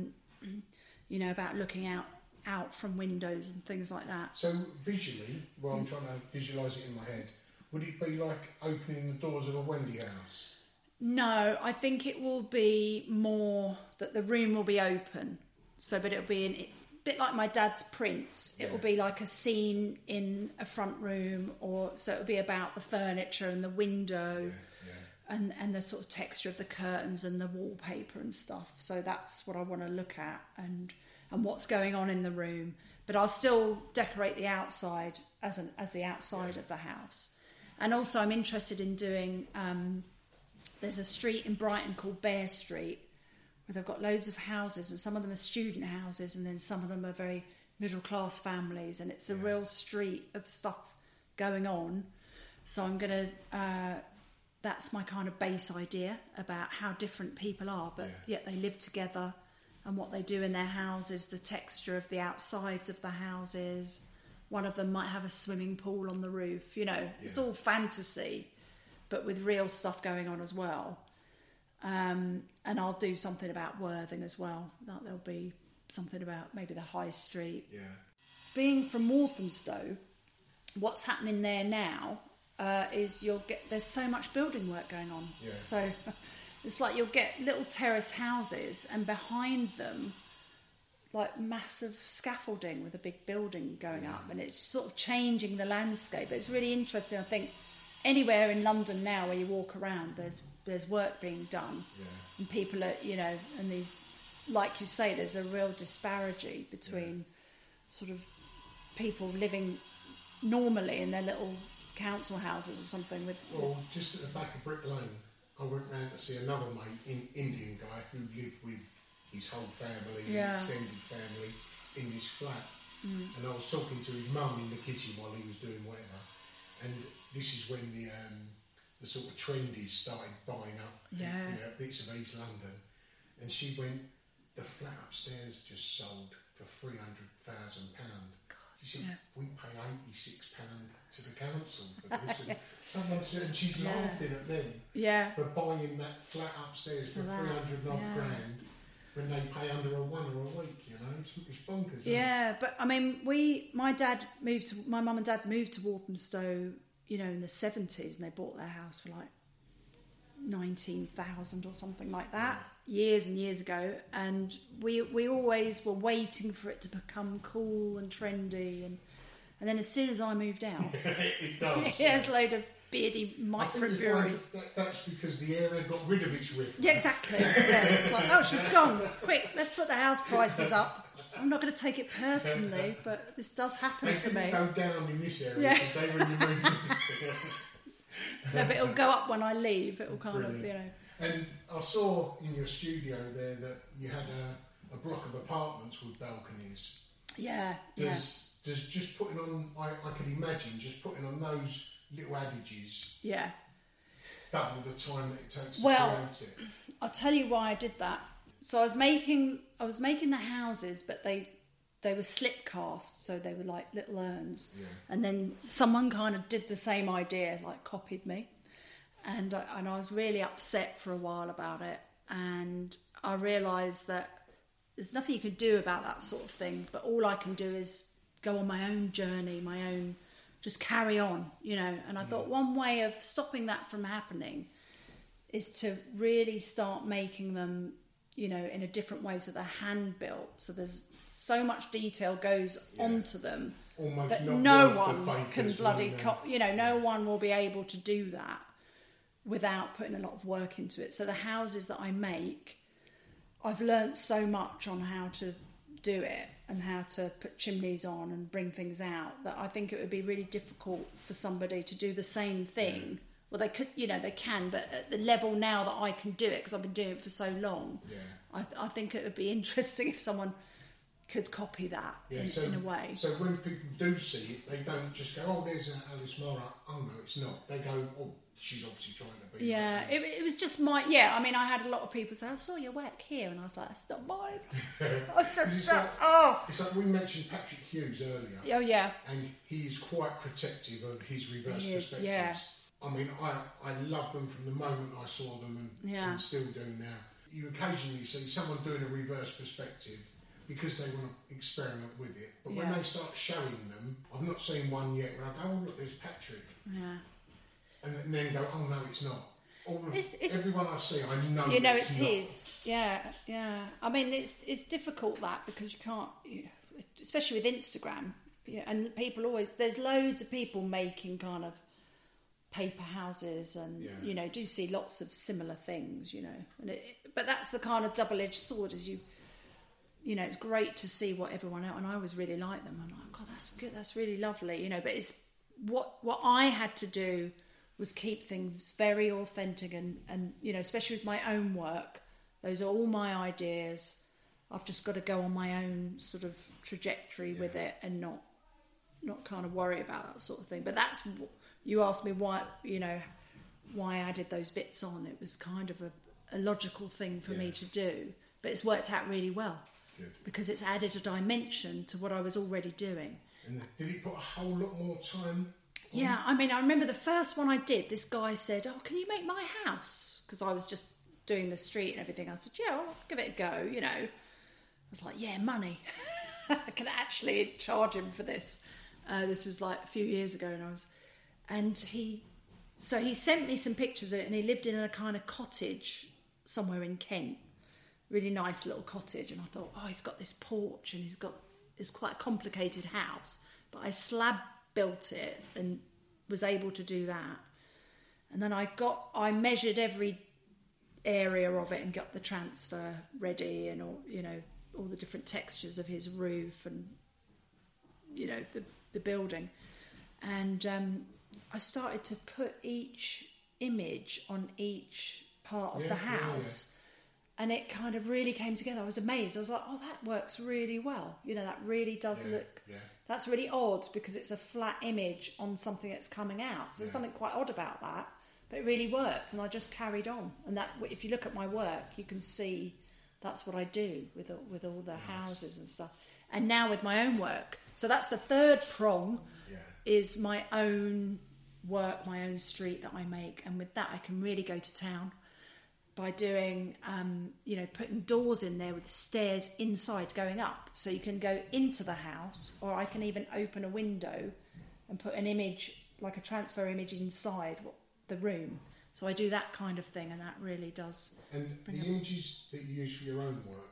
about looking out from windows and things like that. So visually, I'm trying to visualise it in my head, would it be like opening the doors of a Wendy house? No, I think it will be more that the room will be open. So, but it'll be a bit like my dad's prints. It will be like a scene in a front room, or so it'll be about the furniture and the window. And the sort of texture of the curtains and the wallpaper and stuff. So that's what I want to look at and what's going on in the room. But I'll still decorate the outside as the outside of the house. And also I'm interested in doing, there's a street in Brighton called Bear Street, where they've got loads of houses, and some of them are student houses, and then some of them are very middle class families, and it's a real street of stuff going on. So I'm going to... that's my kind of base idea about how different people are, but yet they live together, and what they do in their houses, the texture of the outsides of the houses. One of them might have a swimming pool on the roof, it's all fantasy, but with real stuff going on as well. And I'll do something about Worthing as well. There'll be something about maybe the high street. Being from Walthamstow, what's happening there now is there's so much building work going on. So it's like you'll get little terrace houses, and behind them like massive scaffolding with a big building going up, and it's sort of changing the landscape. It's really interesting. I think anywhere in London now where you walk around, there's work being done, and people are, and these, like you say, there's a real disparity between sort of people living normally in their little council houses or something with... Well, just at the back of Brick Lane, I went round to see another mate, Indian guy, who lived with his whole family, extended family, in his flat. And I was talking to his mum in the kitchen while he was doing whatever, and this is when the sort of trendies started buying up bits of East London, and she went, the flat upstairs just sold for £300,000. She said, we pay £86 to the council for this. And someone said, and she's laughing at them for buying that flat upstairs for 300 grand when they pay under a £1 a week. It's bonkers. But I mean, my mum and dad moved to Walthamstow, in the 70s, and they bought their house for like 19,000 or something like that, years and years ago, and we always were waiting for it to become cool and trendy, and then as soon as I moved out it does. There's a load of beardy microbreweries. That's because the area got rid of its riff. Yeah, exactly. It's like, oh, she's gone. Quick, let's put the house prices up. I'm not going to take it personally, but this does happen to me. They didn't go down in this area today when you moved in. No, but it'll go up when I leave. It'll kind of, And I saw in your studio there that you had a block of apartments with balconies. Does just putting on, I can imagine, just putting on those little adages. Double the time that it takes to create it. I'll tell you why I did that. So I was making the houses, but they were slip cast, so they were like little urns. And then someone kind of did the same idea, like copied me. And I was really upset for a while about it. And I realised that there's nothing you can do about that sort of thing, but all I can do is go on my own journey, just carry on, And I thought one way of stopping that from happening is to really start making them, in a different way, so they're hand built. So there's so much detail goes onto them almost that not no worth one can bloody no one will be able to do that without putting a lot of work into it. So the houses that I make, I've learnt so much on how to do it and how to put chimneys on and bring things out, that I think it would be really difficult for somebody to do the same thing. Well, they could, they can, but at the level now that I can do it, because I've been doing it for so long, I think it would be interesting if someone could copy that in a way. So when people do see it, they don't just go, oh, there's Alice Morrow. Oh, no, it's not. They go, oh, she's obviously trying to be... Yeah, it was just my... Yeah, I mean, I had a lot of people say, I saw your work here, and I was like, that's not mine. I was just... It's like we mentioned Patrick Hughes earlier. Oh, yeah. And he's quite protective of his reverse perspectives. Yeah. I mean, I love them from the moment I saw them and still do now. You occasionally see someone doing a reverse perspective because they want to experiment with it. But when they start showing them, I've not seen one yet where I go, oh, look, there's Patrick. Yeah. And then go, oh, no, it's not. everyone I see, I know. You know, it's his. Yeah. I mean, it's difficult that because you can't, especially with Instagram. Yeah, and people always, there's loads of people making kind of paper houses, and you know, do see lots of similar things. You know, but that's the kind of double-edged sword. Is you know, it's great to see what everyone else, and I always really like them. I'm like, God, that's good, that's really lovely. You know, but it's what I had to do was keep things very authentic, and you know, especially with my own work, those are all my ideas. I've just got to go on my own sort of trajectory with it, and not kind of worry about that sort of thing. But that's, you asked me why, you know, why I added those bits on. It was kind of a logical thing for me to do, but it's worked out really well. Good. Because it's added a dimension to what I was already doing. And did he put a whole lot more time? Yeah, I mean, I remember the first one I did, this guy said, "Oh, can you make my house?" Because I was just doing the street and everything. I said, "Yeah, I'll give it a go," you know. I was like, yeah, money. I can actually charge him for this. This was like a few years ago, and he sent me some pictures of it, and he lived in a kind of cottage somewhere in Kent, really nice little cottage. And I thought, oh, he's got this porch, and it's quite a complicated house, but I slab built it and was able to do that. And then I measured every area of it and got the transfer ready, and all, you know, all the different textures of his roof, and you know, the building. And I started to put each image on each part of the house, and it kind of really came together. I was amazed. I was like, oh, that works really well. You know, that really does look, that's really odd because it's a flat image on something that's coming out. So there's something quite odd about that, but it really worked, and I just carried on. And that, if you look at my work, you can see that's what I do with all the houses and stuff. And now with my own work, so that's the third prong, is my own work, my own street that I make. And with that, I can really go to town by doing, you know, putting doors in there with stairs inside going up. So you can go into the house, or I can even open a window and put an image, like a transfer image inside the room. So I do that kind of thing, and that really does. And the images that you use for your own work,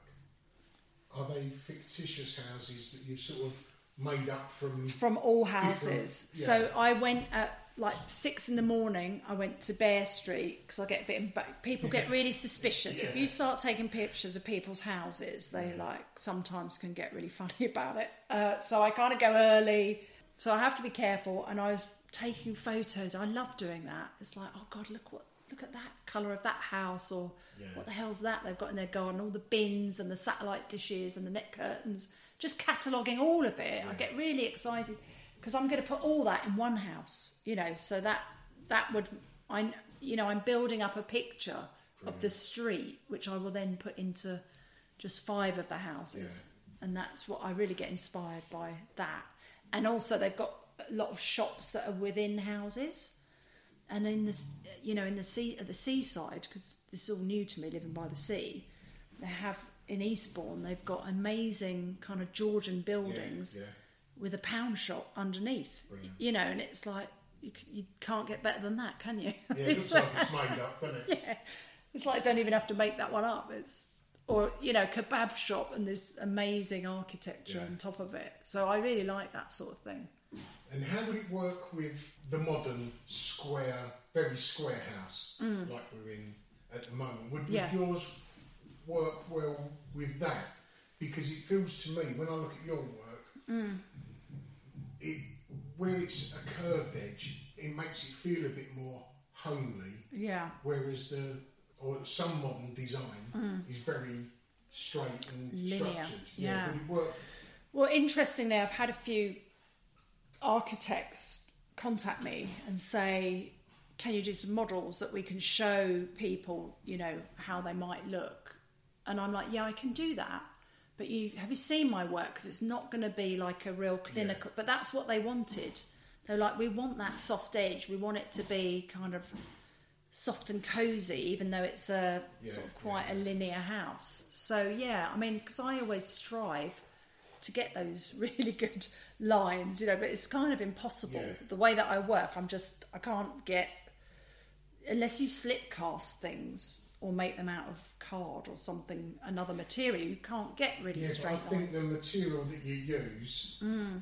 are they fictitious houses that you've sort of made up from all houses? So I went at like 6 a.m. I went to Bear Street because I get a bit. People get really suspicious if you start taking pictures of people's houses. They like sometimes can get really funny about it. So I kind of go early. So I have to be careful. And I was taking photos. I love doing that. It's like, oh God, look at that colour of that house, or what the hell's that they've got in their garden, all the bins and the satellite dishes and the net curtains, just cataloguing all of it. I get really excited because I'm going to put all that in one house, you know, so that would, I'm building up a picture of the street, which I will then put into just 5 of the houses. And that's what I really get inspired by, that. And also they've got a lot of shops that are within houses, and in this, you know, in the sea, at the seaside, because this is all new to me, living by the sea. They have in Eastbourne, they've got amazing kind of Georgian buildings with a pound shop underneath. Brilliant. You know, and it's like you can't get better than that, can you? Yeah, it looks like it's made up, doesn't it? Yeah, it's like I don't even have to make that one up. Or you know, kebab shop and this amazing architecture on top of it. So I really like that sort of thing. And how would it work with the modern square, very square house like we're in at the moment? Would yours work well with that? Because it feels to me, when I look at your work, where it's a curved edge, it makes it feel a bit more homely. Yeah. Whereas some modern design is very straight and linear. Structured. Yeah. Would it work? Well, interestingly, I've had a few architects contact me and say, can you do some models that we can show people, you know, how they might look? And I'm like, yeah, I can do that. But have you seen my work? Because it's not going to be like a real clinical... But that's what they wanted. They're like, we want that soft edge. We want it to be kind of soft and cosy, even though it's a sort of quite a linear house. So, yeah, I mean, because I always strive to get those really good lines, you know, but it's kind of impossible. The way that I work, I can't get... unless you slip cast things or make them out of card or something, another material, you can't get really straight lines. I think the material that you use,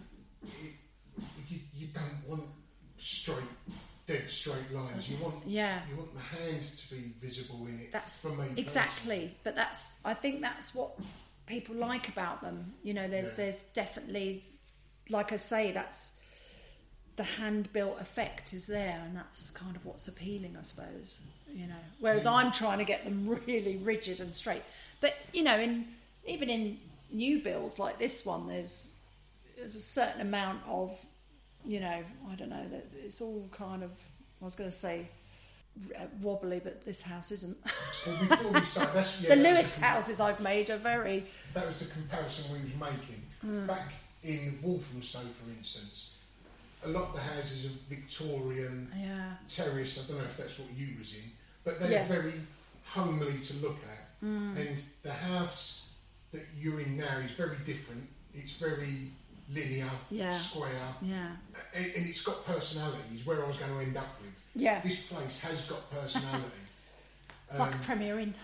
you don't want dead straight lines. You want the hand to be visible in it. That's for me exactly, but I think that's what people like about them. You know, there's definitely, like I say, that's the hand-built effect is there, and that's kind of what's appealing, I suppose. You know, whereas I'm trying to get them really rigid and straight. But you know, even in new builds like this one, there's a certain amount of, you know, I don't know, that it's all kind of, I was going to say wobbly, but this house isn't. Well, before we start, the Lewis houses I've made are very. That was the comparison we was making back in Walthamstow, for instance. A lot of the houses are Victorian, terraced. I don't know if that's what you was in, but they're very homely to look at. And the house that you're in now is very different. It's very linear, square, and it's got personalities. Where I was going to end up with. Yeah. This place has got personality. It's like a Premier Inn.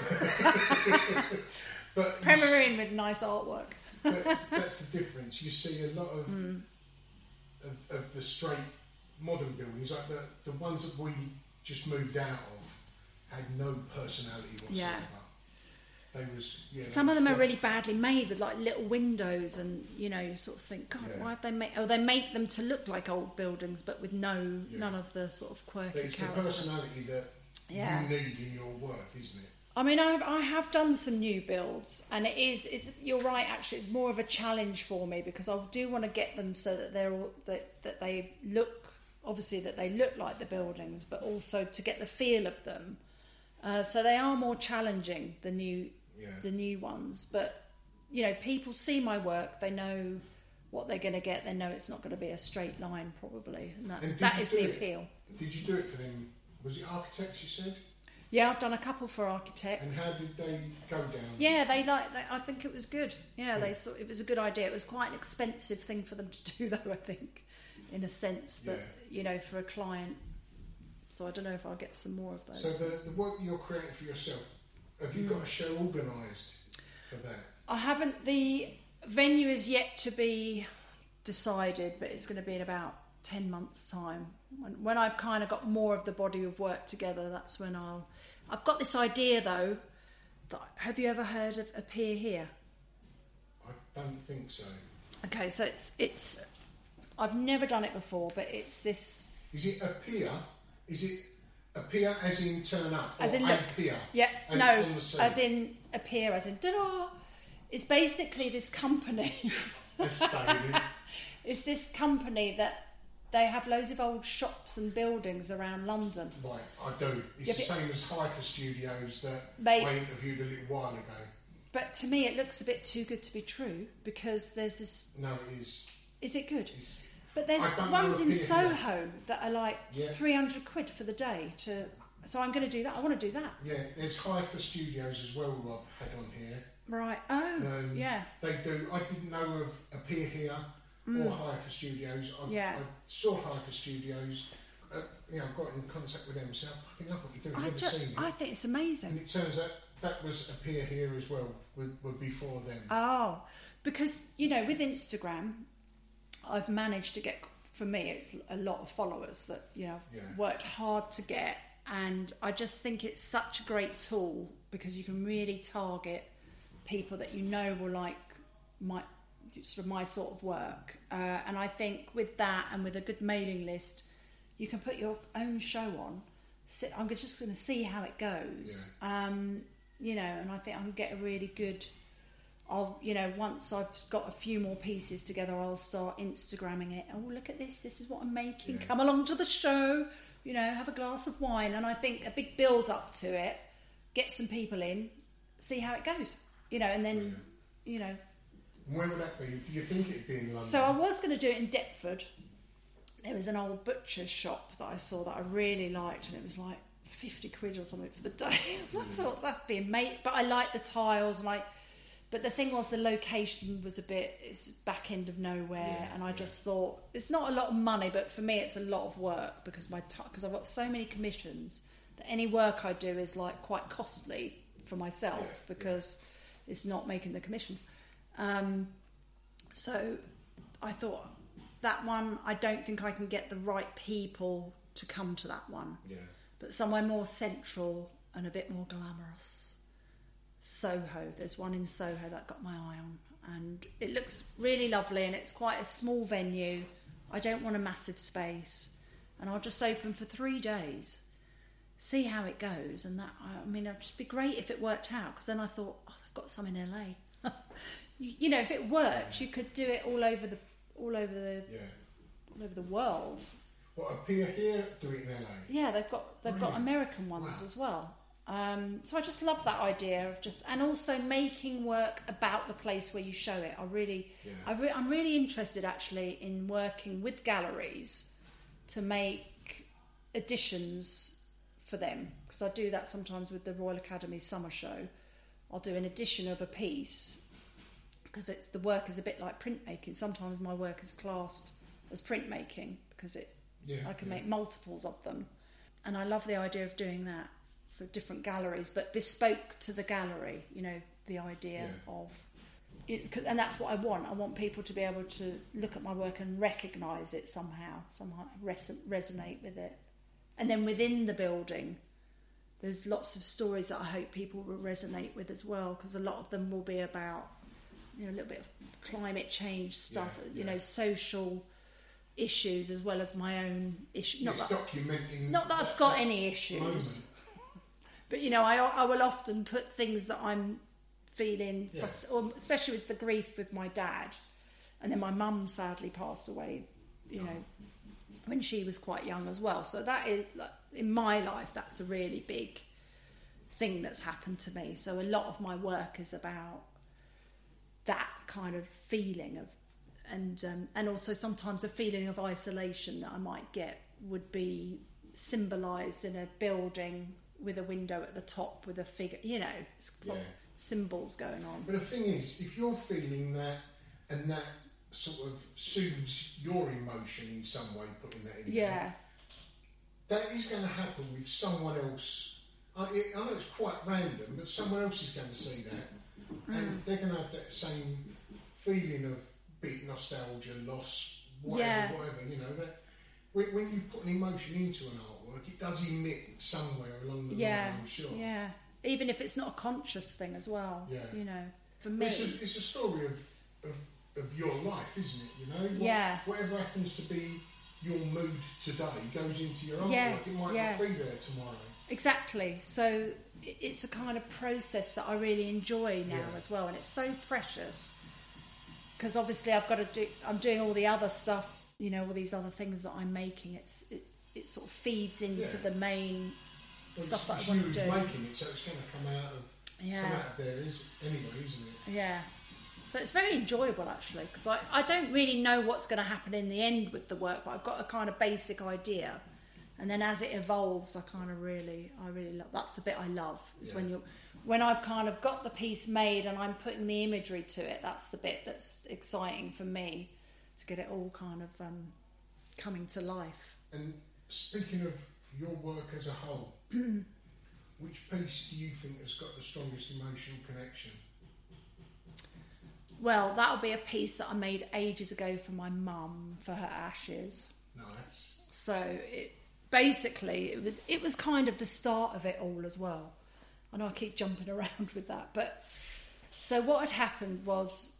But Premier Inn with nice artwork. But that's the difference. You see a lot of the straight modern buildings, like the ones that we just moved out of, had no personality whatsoever. Yeah. They was, some of them are really badly made with like little windows, and you know, you sort of think, God, why have they made? Oh, they make them to look like old buildings, but with none of the sort of quirky character. It's the personality that you need in your work, isn't it? I mean, I have done some new builds, and it's you're right. Actually, it's more of a challenge for me because I do want to get them so that they're that they look, obviously that they look like the buildings, but also to get the feel of them. So they are more challenging, the new ones. But you know, people see my work; they know what they're going to get. They know it's not going to be a straight line, probably, and that is the appeal. Did you do it for them? Was it architects? You said. Yeah, I've done a couple for architects. And how did they go down? Yeah, I think it was good. Yeah, they thought it was a good idea. It was quite an expensive thing for them to do, though, I think, in a sense that, you know, for a client. So I don't know if I'll get some more of those. So the work you're creating for yourself, have you got a show organised for that? I haven't. The venue is yet to be decided, but it's going to be in about 10 months' time. When I've kind of got more of the body of work together, that's when I've got this idea, though. Have you ever heard of Appear Here? I don't think so. Okay, so it's I've never done it before, but it's this. Is it appear? Is it appear as in turn up? As in appear? Yeah, no, as in appear, as in ta-da. It's basically this company. It's this company that they have loads of old shops and buildings around London. Right, I do. It's the same as Hypha Studios that I interviewed a little while ago. But to me, it looks a bit too good to be true because there's this. No, it is. Is it good? But there's ones in Soho that are like 300 quid for the day. So I'm going to do that. I want to do that. Yeah, there's Hypha Studios as well who I've had on here. Right. Oh, yeah. They do. I didn't know of Appear Here. Or Hypha Studios. I saw Hypha Studios. I've got in contact with them. So I fucking love what you're doing. I've never seen it. I think it's amazing. And it turns out that was Appear Here as well. Were before them. Oh, because you know, with Instagram, I've managed to get. For me, it's a lot of followers that I've worked hard to get, and I just think it's such a great tool because you can really target people that you know will like my sort of work, and I think with that and with a good mailing list, you can put your own show on. I'm just going to see how it goes, and I think I can get a really good. Once I've got a few more pieces together, I'll start Instagramming it. Oh, look at this! This is what I'm making. Yeah. Come along to the show. Have a glass of wine, and I think a big build up to it. Get some people in, see how it goes. And then Where would that be? Do you think it'd be in London? So I was going to do it in Deptford. There was an old butcher's shop that I saw that I really liked, and it was like 50 quid or something for the day. I thought that'd be amazing. But I like the tiles, and But the thing was, the location was it's back end of nowhere, and I just thought, it's not a lot of money, but for me it's a lot of work because because I've got so many commissions that any work I do is like quite costly for myself because it's not making the commissions. So I thought, that one, I don't think I can get the right people to come to that one. Yeah. But somewhere more central and a bit more glamorous. Soho, there's one in Soho that I've got my eye on, and it looks really lovely, and it's quite a small venue. I don't want a massive space, and I'll just open for 3 days, see how it goes. And that, I mean, it'd just be great if it worked out, because then I thought, oh, they've got some in LA. You know, if it works, you could do it all over the world. What, appear here, do it in LA? Yeah, they've got American ones as well. So I just love that idea of and also making work about the place where you show it. I'm really interested actually in working with galleries to make editions for them, because I do that sometimes with the Royal Academy Summer Show. I'll do an edition of a piece because the work is a bit like printmaking. Sometimes my work is classed as printmaking because I can make multiples of them, and I love the idea of doing that for different galleries, but bespoke to the gallery, you know, the idea of it, and that's what I want. I want people to be able to look at my work and recognise it somehow resonate with it. And then within the building, there's lots of stories that I hope people will resonate with as well, because a lot of them will be about, you know, a little bit of climate change stuff, you know, social issues as well as my own issues. Not that I've got any issues. But, you know, I will often put things that I'm feeling, especially with the grief with my dad. And then my mum sadly passed away, you know, when she was quite young as well. So that is, like, in my life, that's a really big thing that's happened to me. So a lot of my work is about that kind of feeling of, and also sometimes a feeling of isolation that I might get would be symbolised in a building with a window at the top with a figure, you know, symbols going on. But the thing is, if you're feeling that, and that sort of soothes your emotion in some way, putting that in there, that is going to happen with someone else. I know it's quite random, but someone else is going to see that, and they're going to have that same feeling of big nostalgia, loss, whatever, you know, that when you put an emotion into an artwork, it does emit somewhere along the line, I'm sure. Yeah, even if it's not a conscious thing as well, you know, for me. It's a story of your life, isn't it, you know? Whatever happens to be your mood today goes into your artwork. It might not be there tomorrow. Exactly. So it's a kind of process that I really enjoy now as well, and it's so precious, because obviously I'm doing all the other stuff, you know, all these other things that I'm making. It sort of feeds into the main stuff that I want to do. Making it, so it's going to come out of there anyway, isn't it? Yeah. So it's very enjoyable actually, because I don't really know what's going to happen in the end with the work, but I've got a kind of basic idea, and then as it evolves, I really love. That's the bit I love. Is when I've kind of got the piece made and I'm putting the imagery to it. That's the bit that's exciting for me, to get it all kind of coming to life. And speaking of your work as a whole, which piece do you think has got the strongest emotional connection? Well, that'll be a piece that I made ages ago for my mum for her ashes. Nice. So it was kind of the start of it all as well. I know I keep jumping around with that, but so what had happened was,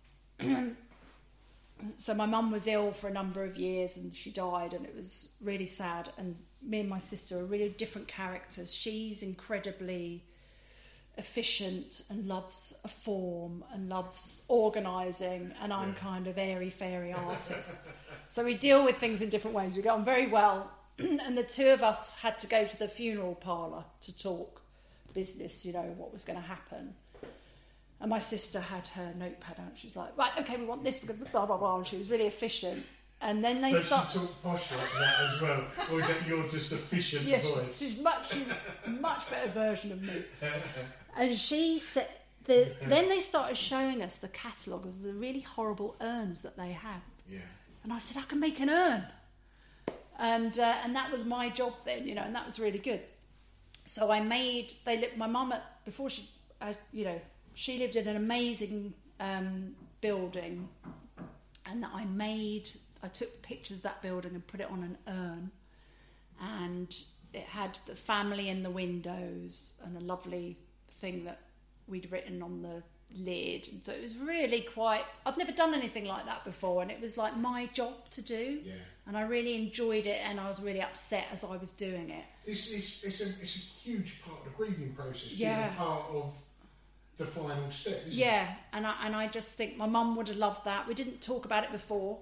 so my mum was ill for a number of years and she died, and it was really sad. And me and my sister are really different characters. She's incredibly efficient and loves a form and loves organising, and I'm kind of airy-fairy artist. So we deal with things in different ways. We get on very well, and the two of us had to go to the funeral parlour to talk business, you know, what was going to happen. And my sister had her notepad out. She's like, right, okay, we want this, blah, blah, blah. And she was really efficient. And then they start... Does she talk posh like that as well? Or is that your just efficient voice? She's a much better version of me. And she said, Then they started showing us the catalogue of the really horrible urns that they had. Yeah. And I said, I can make an urn. And that was my job then, and that was really good. So I made, my mum, before she, she lived in an amazing building, and I took pictures of that building and put it on an urn, and it had the family in the windows and a lovely thing that we'd written on the lid, and so it was really quite, I'd never done anything like that before, and it was like my job to do. Yeah. And I really enjoyed it, and I was really upset as I was doing it. It's a huge part of the grieving process. Yeah. Being part of the final step, isn't it? Yeah, and I just think my mum would have loved that. We didn't talk about it before,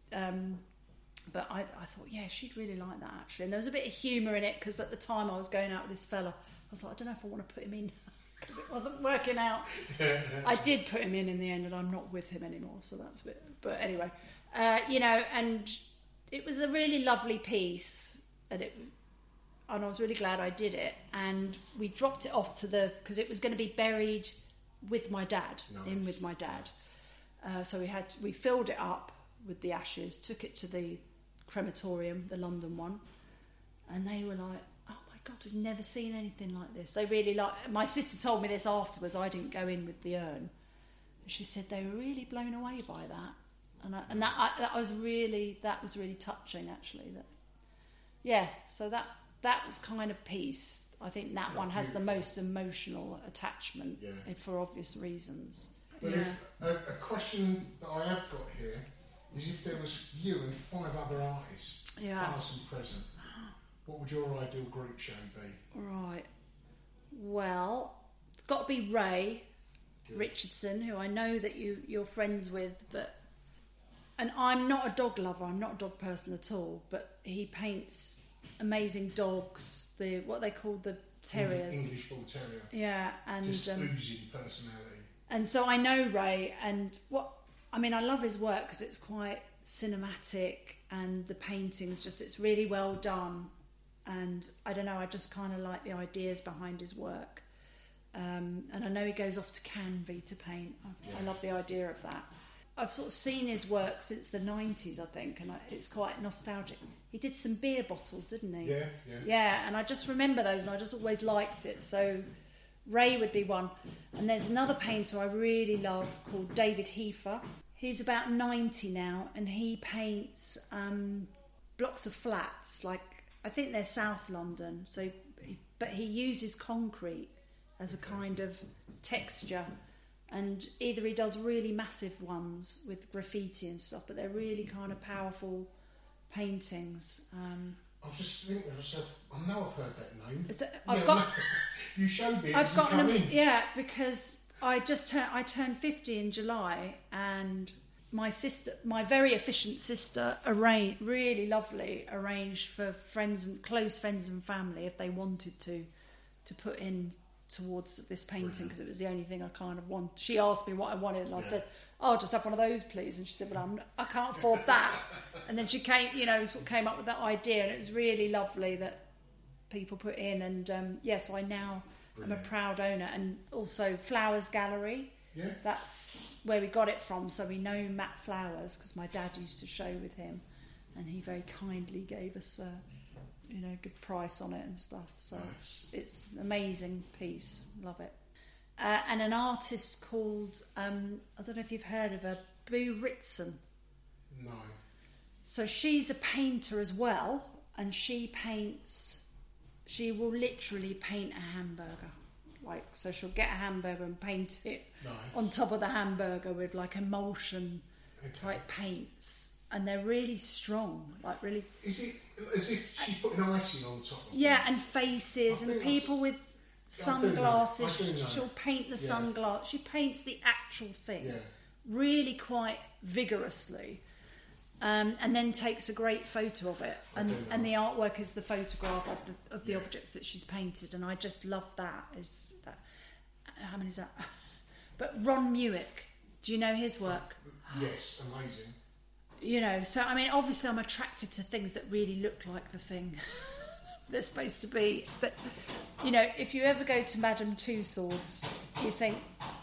but I thought, yeah, she'd really like that actually. And there was a bit of humour in it, because at the time I was going out with this fella. I was like, I don't know if I want to put him in, because it wasn't working out. I did put him in the end, and I'm not with him anymore, so that's a bit. But anyway, and it was a really lovely piece, and I was really glad I did it. And we dropped it off because it was going to be buried with my dad, with my dad. So we filled it up with the ashes, took it to the crematorium, the London one, and they were like, oh my God, we've never seen anything like this. They really my sister told me this afterwards. I didn't go in with the urn. She said they were really blown away by that, and that was really touching actually. So that was kind of peace. I think that one has the most emotional attachment, for obvious reasons. But a question that I have got here is, if there was you and 5 other artists, past and present, what would your ideal group show be? Right. Well, it's got to be Ray Richardson, who I know that you're friends with, and I'm not a dog lover. I'm not a dog person at all. But he paints amazing dogs. What they call the terriers. English Bull Terrier. Yeah, and just oozing personality. And so I know Ray, and I love his work because it's quite cinematic, and the paintings it's really well done. And I don't know, I just kind of like the ideas behind his work. And I know he goes off to Canvey to paint. I love the idea of that. I've sort of seen his work since the 90s, I think, and it's quite nostalgic. He did some beer bottles, didn't he? Yeah. Yeah, and I just remember those, and I just always liked it. So Ray would be one. And there's another painter I really love called David Heifer. He's about 90 now, and he paints blocks of flats, like I think they're South London. But he uses concrete as a kind of texture. And either he does really massive ones with graffiti and stuff, but they're really kind of powerful paintings. I was just thinking to myself, I know I've heard that name. You showed me. Because I turned 50 in July, and my sister, my very efficient sister, really lovely, arranged for close friends and family, if they wanted to put in towards this painting, because it was the only thing I kind of wanted. She asked me what I wanted, and I said, "I'll just have one of those, please." And she said, "Well, I can't afford that." And then she came up with that idea, and it was really lovely that people put in. And so I now am a proud owner, and also Flowers Gallery. Yeah, that's where we got it from. So we know Matt Flowers because my dad used to show with him, and he very kindly gave us good price on it and stuff. So it's an amazing piece. Love it. And an artist called, I don't know if you've heard of her, Boo Ritson. No. So she's a painter as well, and she will literally paint a hamburger. So she'll get a hamburger and paint it on top of the hamburger with like emulsion type paints. And they're really strong, like really. Is it as if she's putting icing on top of them? Yeah, and faces, and people with sunglasses. She'll paint the sunglasses. She paints the actual thing, really quite vigorously, and then takes a great photo of it. And the artwork is the photograph of the objects that she's painted, and I just love that. How many is that? But Ron Muick, do you know his work? Yes, amazing. So I mean, obviously I'm attracted to things that really look like the thing they're supposed to be. But if you ever go to Madame Tussauds, you think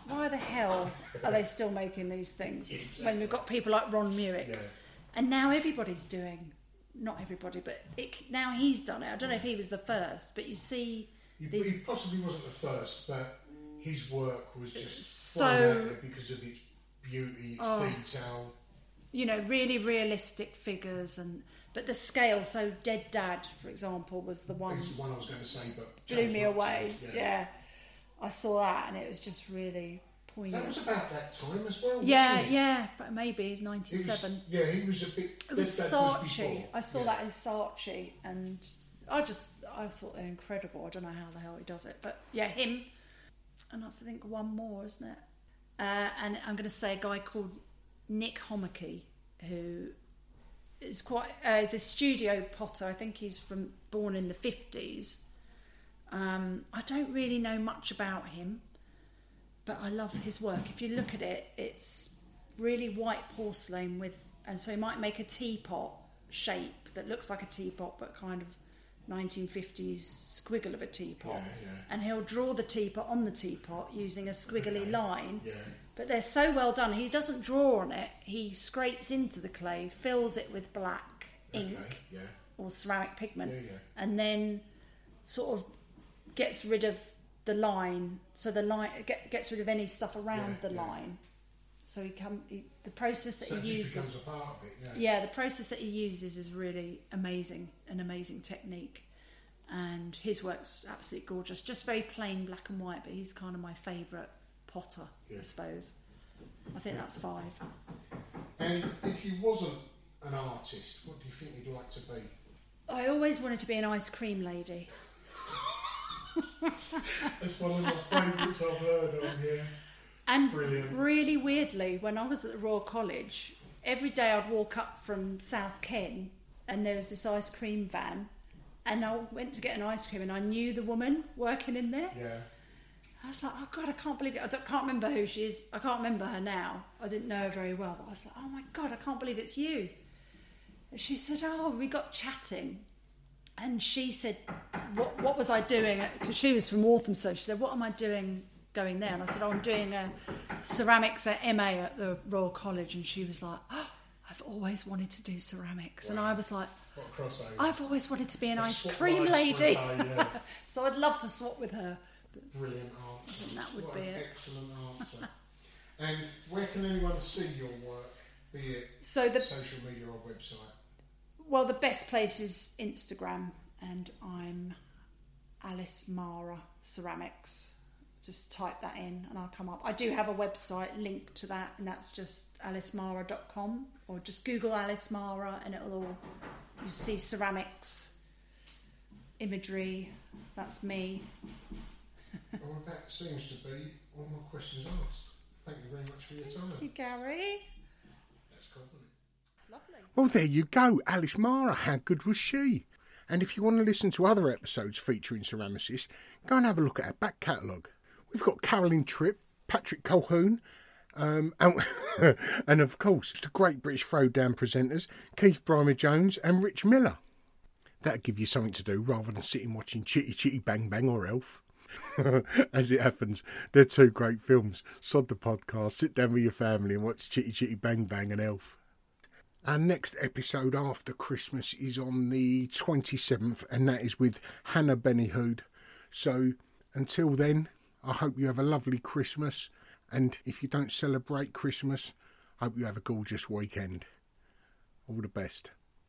why the hell are they still making these things when we've got people like Ron Muick? Yeah. And now everybody's doing, not everybody, but now he's done it. I don't know if he was the first, but you see... He possibly wasn't the first, but his work was just so thrown out there because of its beauty, its detail. You know, really realistic figures, but the scale. So Dead Dad, for example, was the one. It's the one I was going to say, but blew me away. Yeah, I saw that, and it was just really poignant. That was about that time as well. Yeah, but maybe 97. He was a bit. It was Saatchi. I saw that as Saatchi, and I thought they're incredible. I don't know how the hell he does it, but yeah, him. And I think one more, isn't it? And I'm going to say a guy called Nick Homeke, who is is a studio potter. I think he's born in the 50s. I don't really know much about him, but I love his work. If you look at it, it's really white porcelain and so he might make a teapot shape that looks like a teapot, but kind of 1950s squiggle of a teapot, and he'll draw the teapot on the teapot using a squiggly line. But they're so well done. He doesn't draw on it, he scrapes into the clay, fills it with black ink or ceramic pigment, and then sort of gets rid of the line, so the line gets rid of any stuff around the line. So the process that he uses becomes a part of it. The process that he uses is really amazing, an amazing technique, and his work's absolutely gorgeous. Just very plain black and white, but he's kind of my favourite potter, I suppose. I think that's 5. And if you wasn't an artist, what do you think you'd like to be? I always wanted to be an ice cream lady. That's one of my favourites I've heard of. And brilliant. Really weirdly, when I was at the Royal College, every day I'd walk up from South Ken and there was this ice cream van, and I went to get an ice cream and I knew the woman working in there. I was like, oh God, I can't believe it. I can't remember who she is. I can't remember her now. I didn't know her very well, but I was like, oh my God, I can't believe it's you. And she said, oh, we got chatting. And she said, what was I doing? Because she was from Walthamstow. She said, what am I doing going there? And I said, I'm doing ceramics at MA at the Royal College. And she was like, oh, I've always wanted to do ceramics. Wow. And I was like, what a crossover. I've always wanted to be an ice cream lady. So I'd love to swap with her. Brilliant answer. That would be it. Excellent answer. And where can anyone see your work, be it social media or website? Well, the best place is Instagram, and I'm Alice Mara Ceramics. Just type that in and I'll come up. I do have a website linked to that, and that's just alicemara.com, or just Google Alice Mara and you'll see ceramics, imagery, that's me. Well, that seems to be all my questions asked. Thank you very much for your time. Thank you, Gary. That's good, isn't it? Lovely. Well, there you go. Alice Mara, how good was she? And if you want to listen to other episodes featuring ceramicists, go and have a look at our back catalogue. We've got Carolyn Tripp, Patrick Colquhoun, and of course, the great British Throwdown presenters, Keith Brymer-Jones and Rich Miller. That'll give you something to do rather than sitting watching Chitty Chitty Bang Bang or Elf. As it happens, they're two great films. Sod the podcast, sit down with your family and watch Chitty Chitty Bang Bang and Elf. Our next episode after Christmas is on the 27th, and that is with Hannah Bennyhood. So until then, I hope you have a lovely Christmas, and if you don't celebrate Christmas, I hope you have a gorgeous weekend. All the best.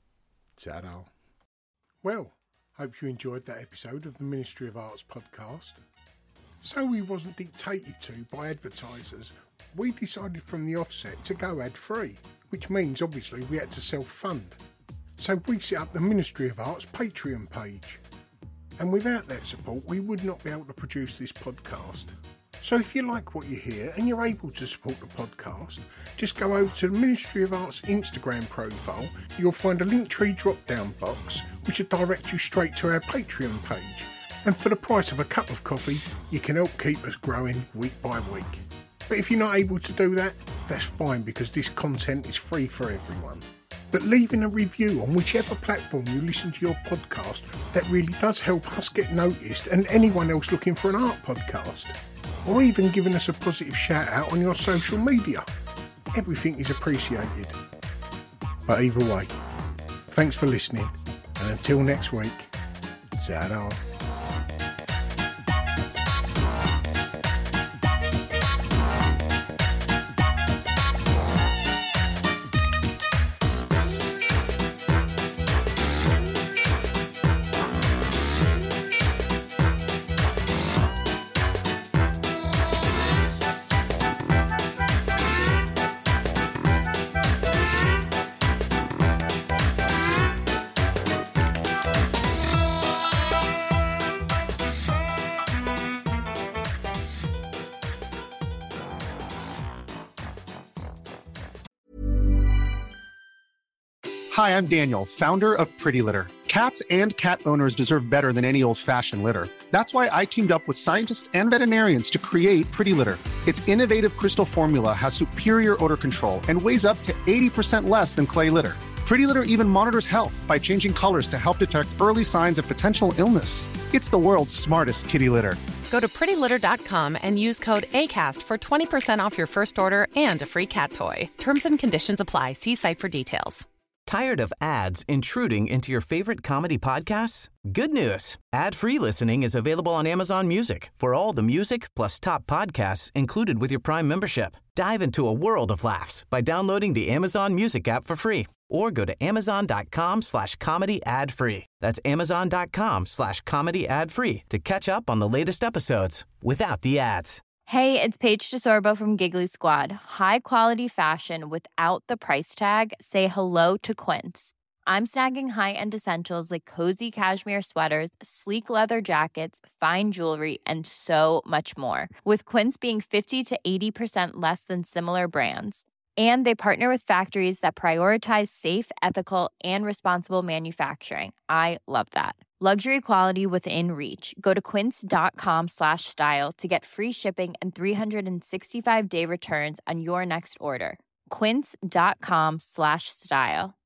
Ta-da. Well, hope you enjoyed that episode of the Ministry of Arts podcast. So we wasn't dictated to by advertisers, we decided from the offset to go ad-free, which means obviously we had to self-fund. So we set up the Ministry of Arts Patreon page. And without that support, we would not be able to produce this podcast. So if you like what you hear and you're able to support the podcast, just go over to the Ministry of Arts Instagram profile. You'll find a Linktree drop-down box, which will direct you straight to our Patreon page. And for the price of a cup of coffee, you can help keep us growing week by week. But if you're not able to do that, that's fine, because this content is free for everyone. But leaving a review on whichever platform you listen to your podcast, that really does help us get noticed and anyone else looking for an art podcast. or even giving us a positive shout out on your social media. Everything is appreciated. But either way, thanks for listening, and until next week, ta-da. Hi, I'm Daniel, founder of Pretty Litter. Cats and cat owners deserve better than any old-fashioned litter. That's why I teamed up with scientists and veterinarians to create Pretty Litter. Its innovative crystal formula has superior odor control and weighs up to 80% less than clay litter. Pretty Litter even monitors health by changing colors to help detect early signs of potential illness. It's the world's smartest kitty litter. Go to prettylitter.com and use code ACAST for 20% off your first order and a free cat toy. Terms and conditions apply. See site for details. Tired of ads intruding into your favorite comedy podcasts? Good news. Ad-free listening is available on Amazon Music for all the music plus top podcasts included with your Prime membership. Dive into a world of laughs by downloading the Amazon Music app for free or go to amazon.com/comedy ad-free. That's amazon.com/comedy ad-free to catch up on the latest episodes without the ads. Hey, it's Paige DeSorbo from Giggly Squad. High quality fashion without the price tag. Say hello to Quince. I'm snagging high-end essentials like cozy cashmere sweaters, sleek leather jackets, fine jewelry, and so much more. With Quince being 50 to 80% less than similar brands. And they partner with factories that prioritize safe, ethical, and responsible manufacturing. I love that. Luxury quality within reach. Go to quince.com/style to get free shipping and 365-day returns on your next order. Quince.com/style.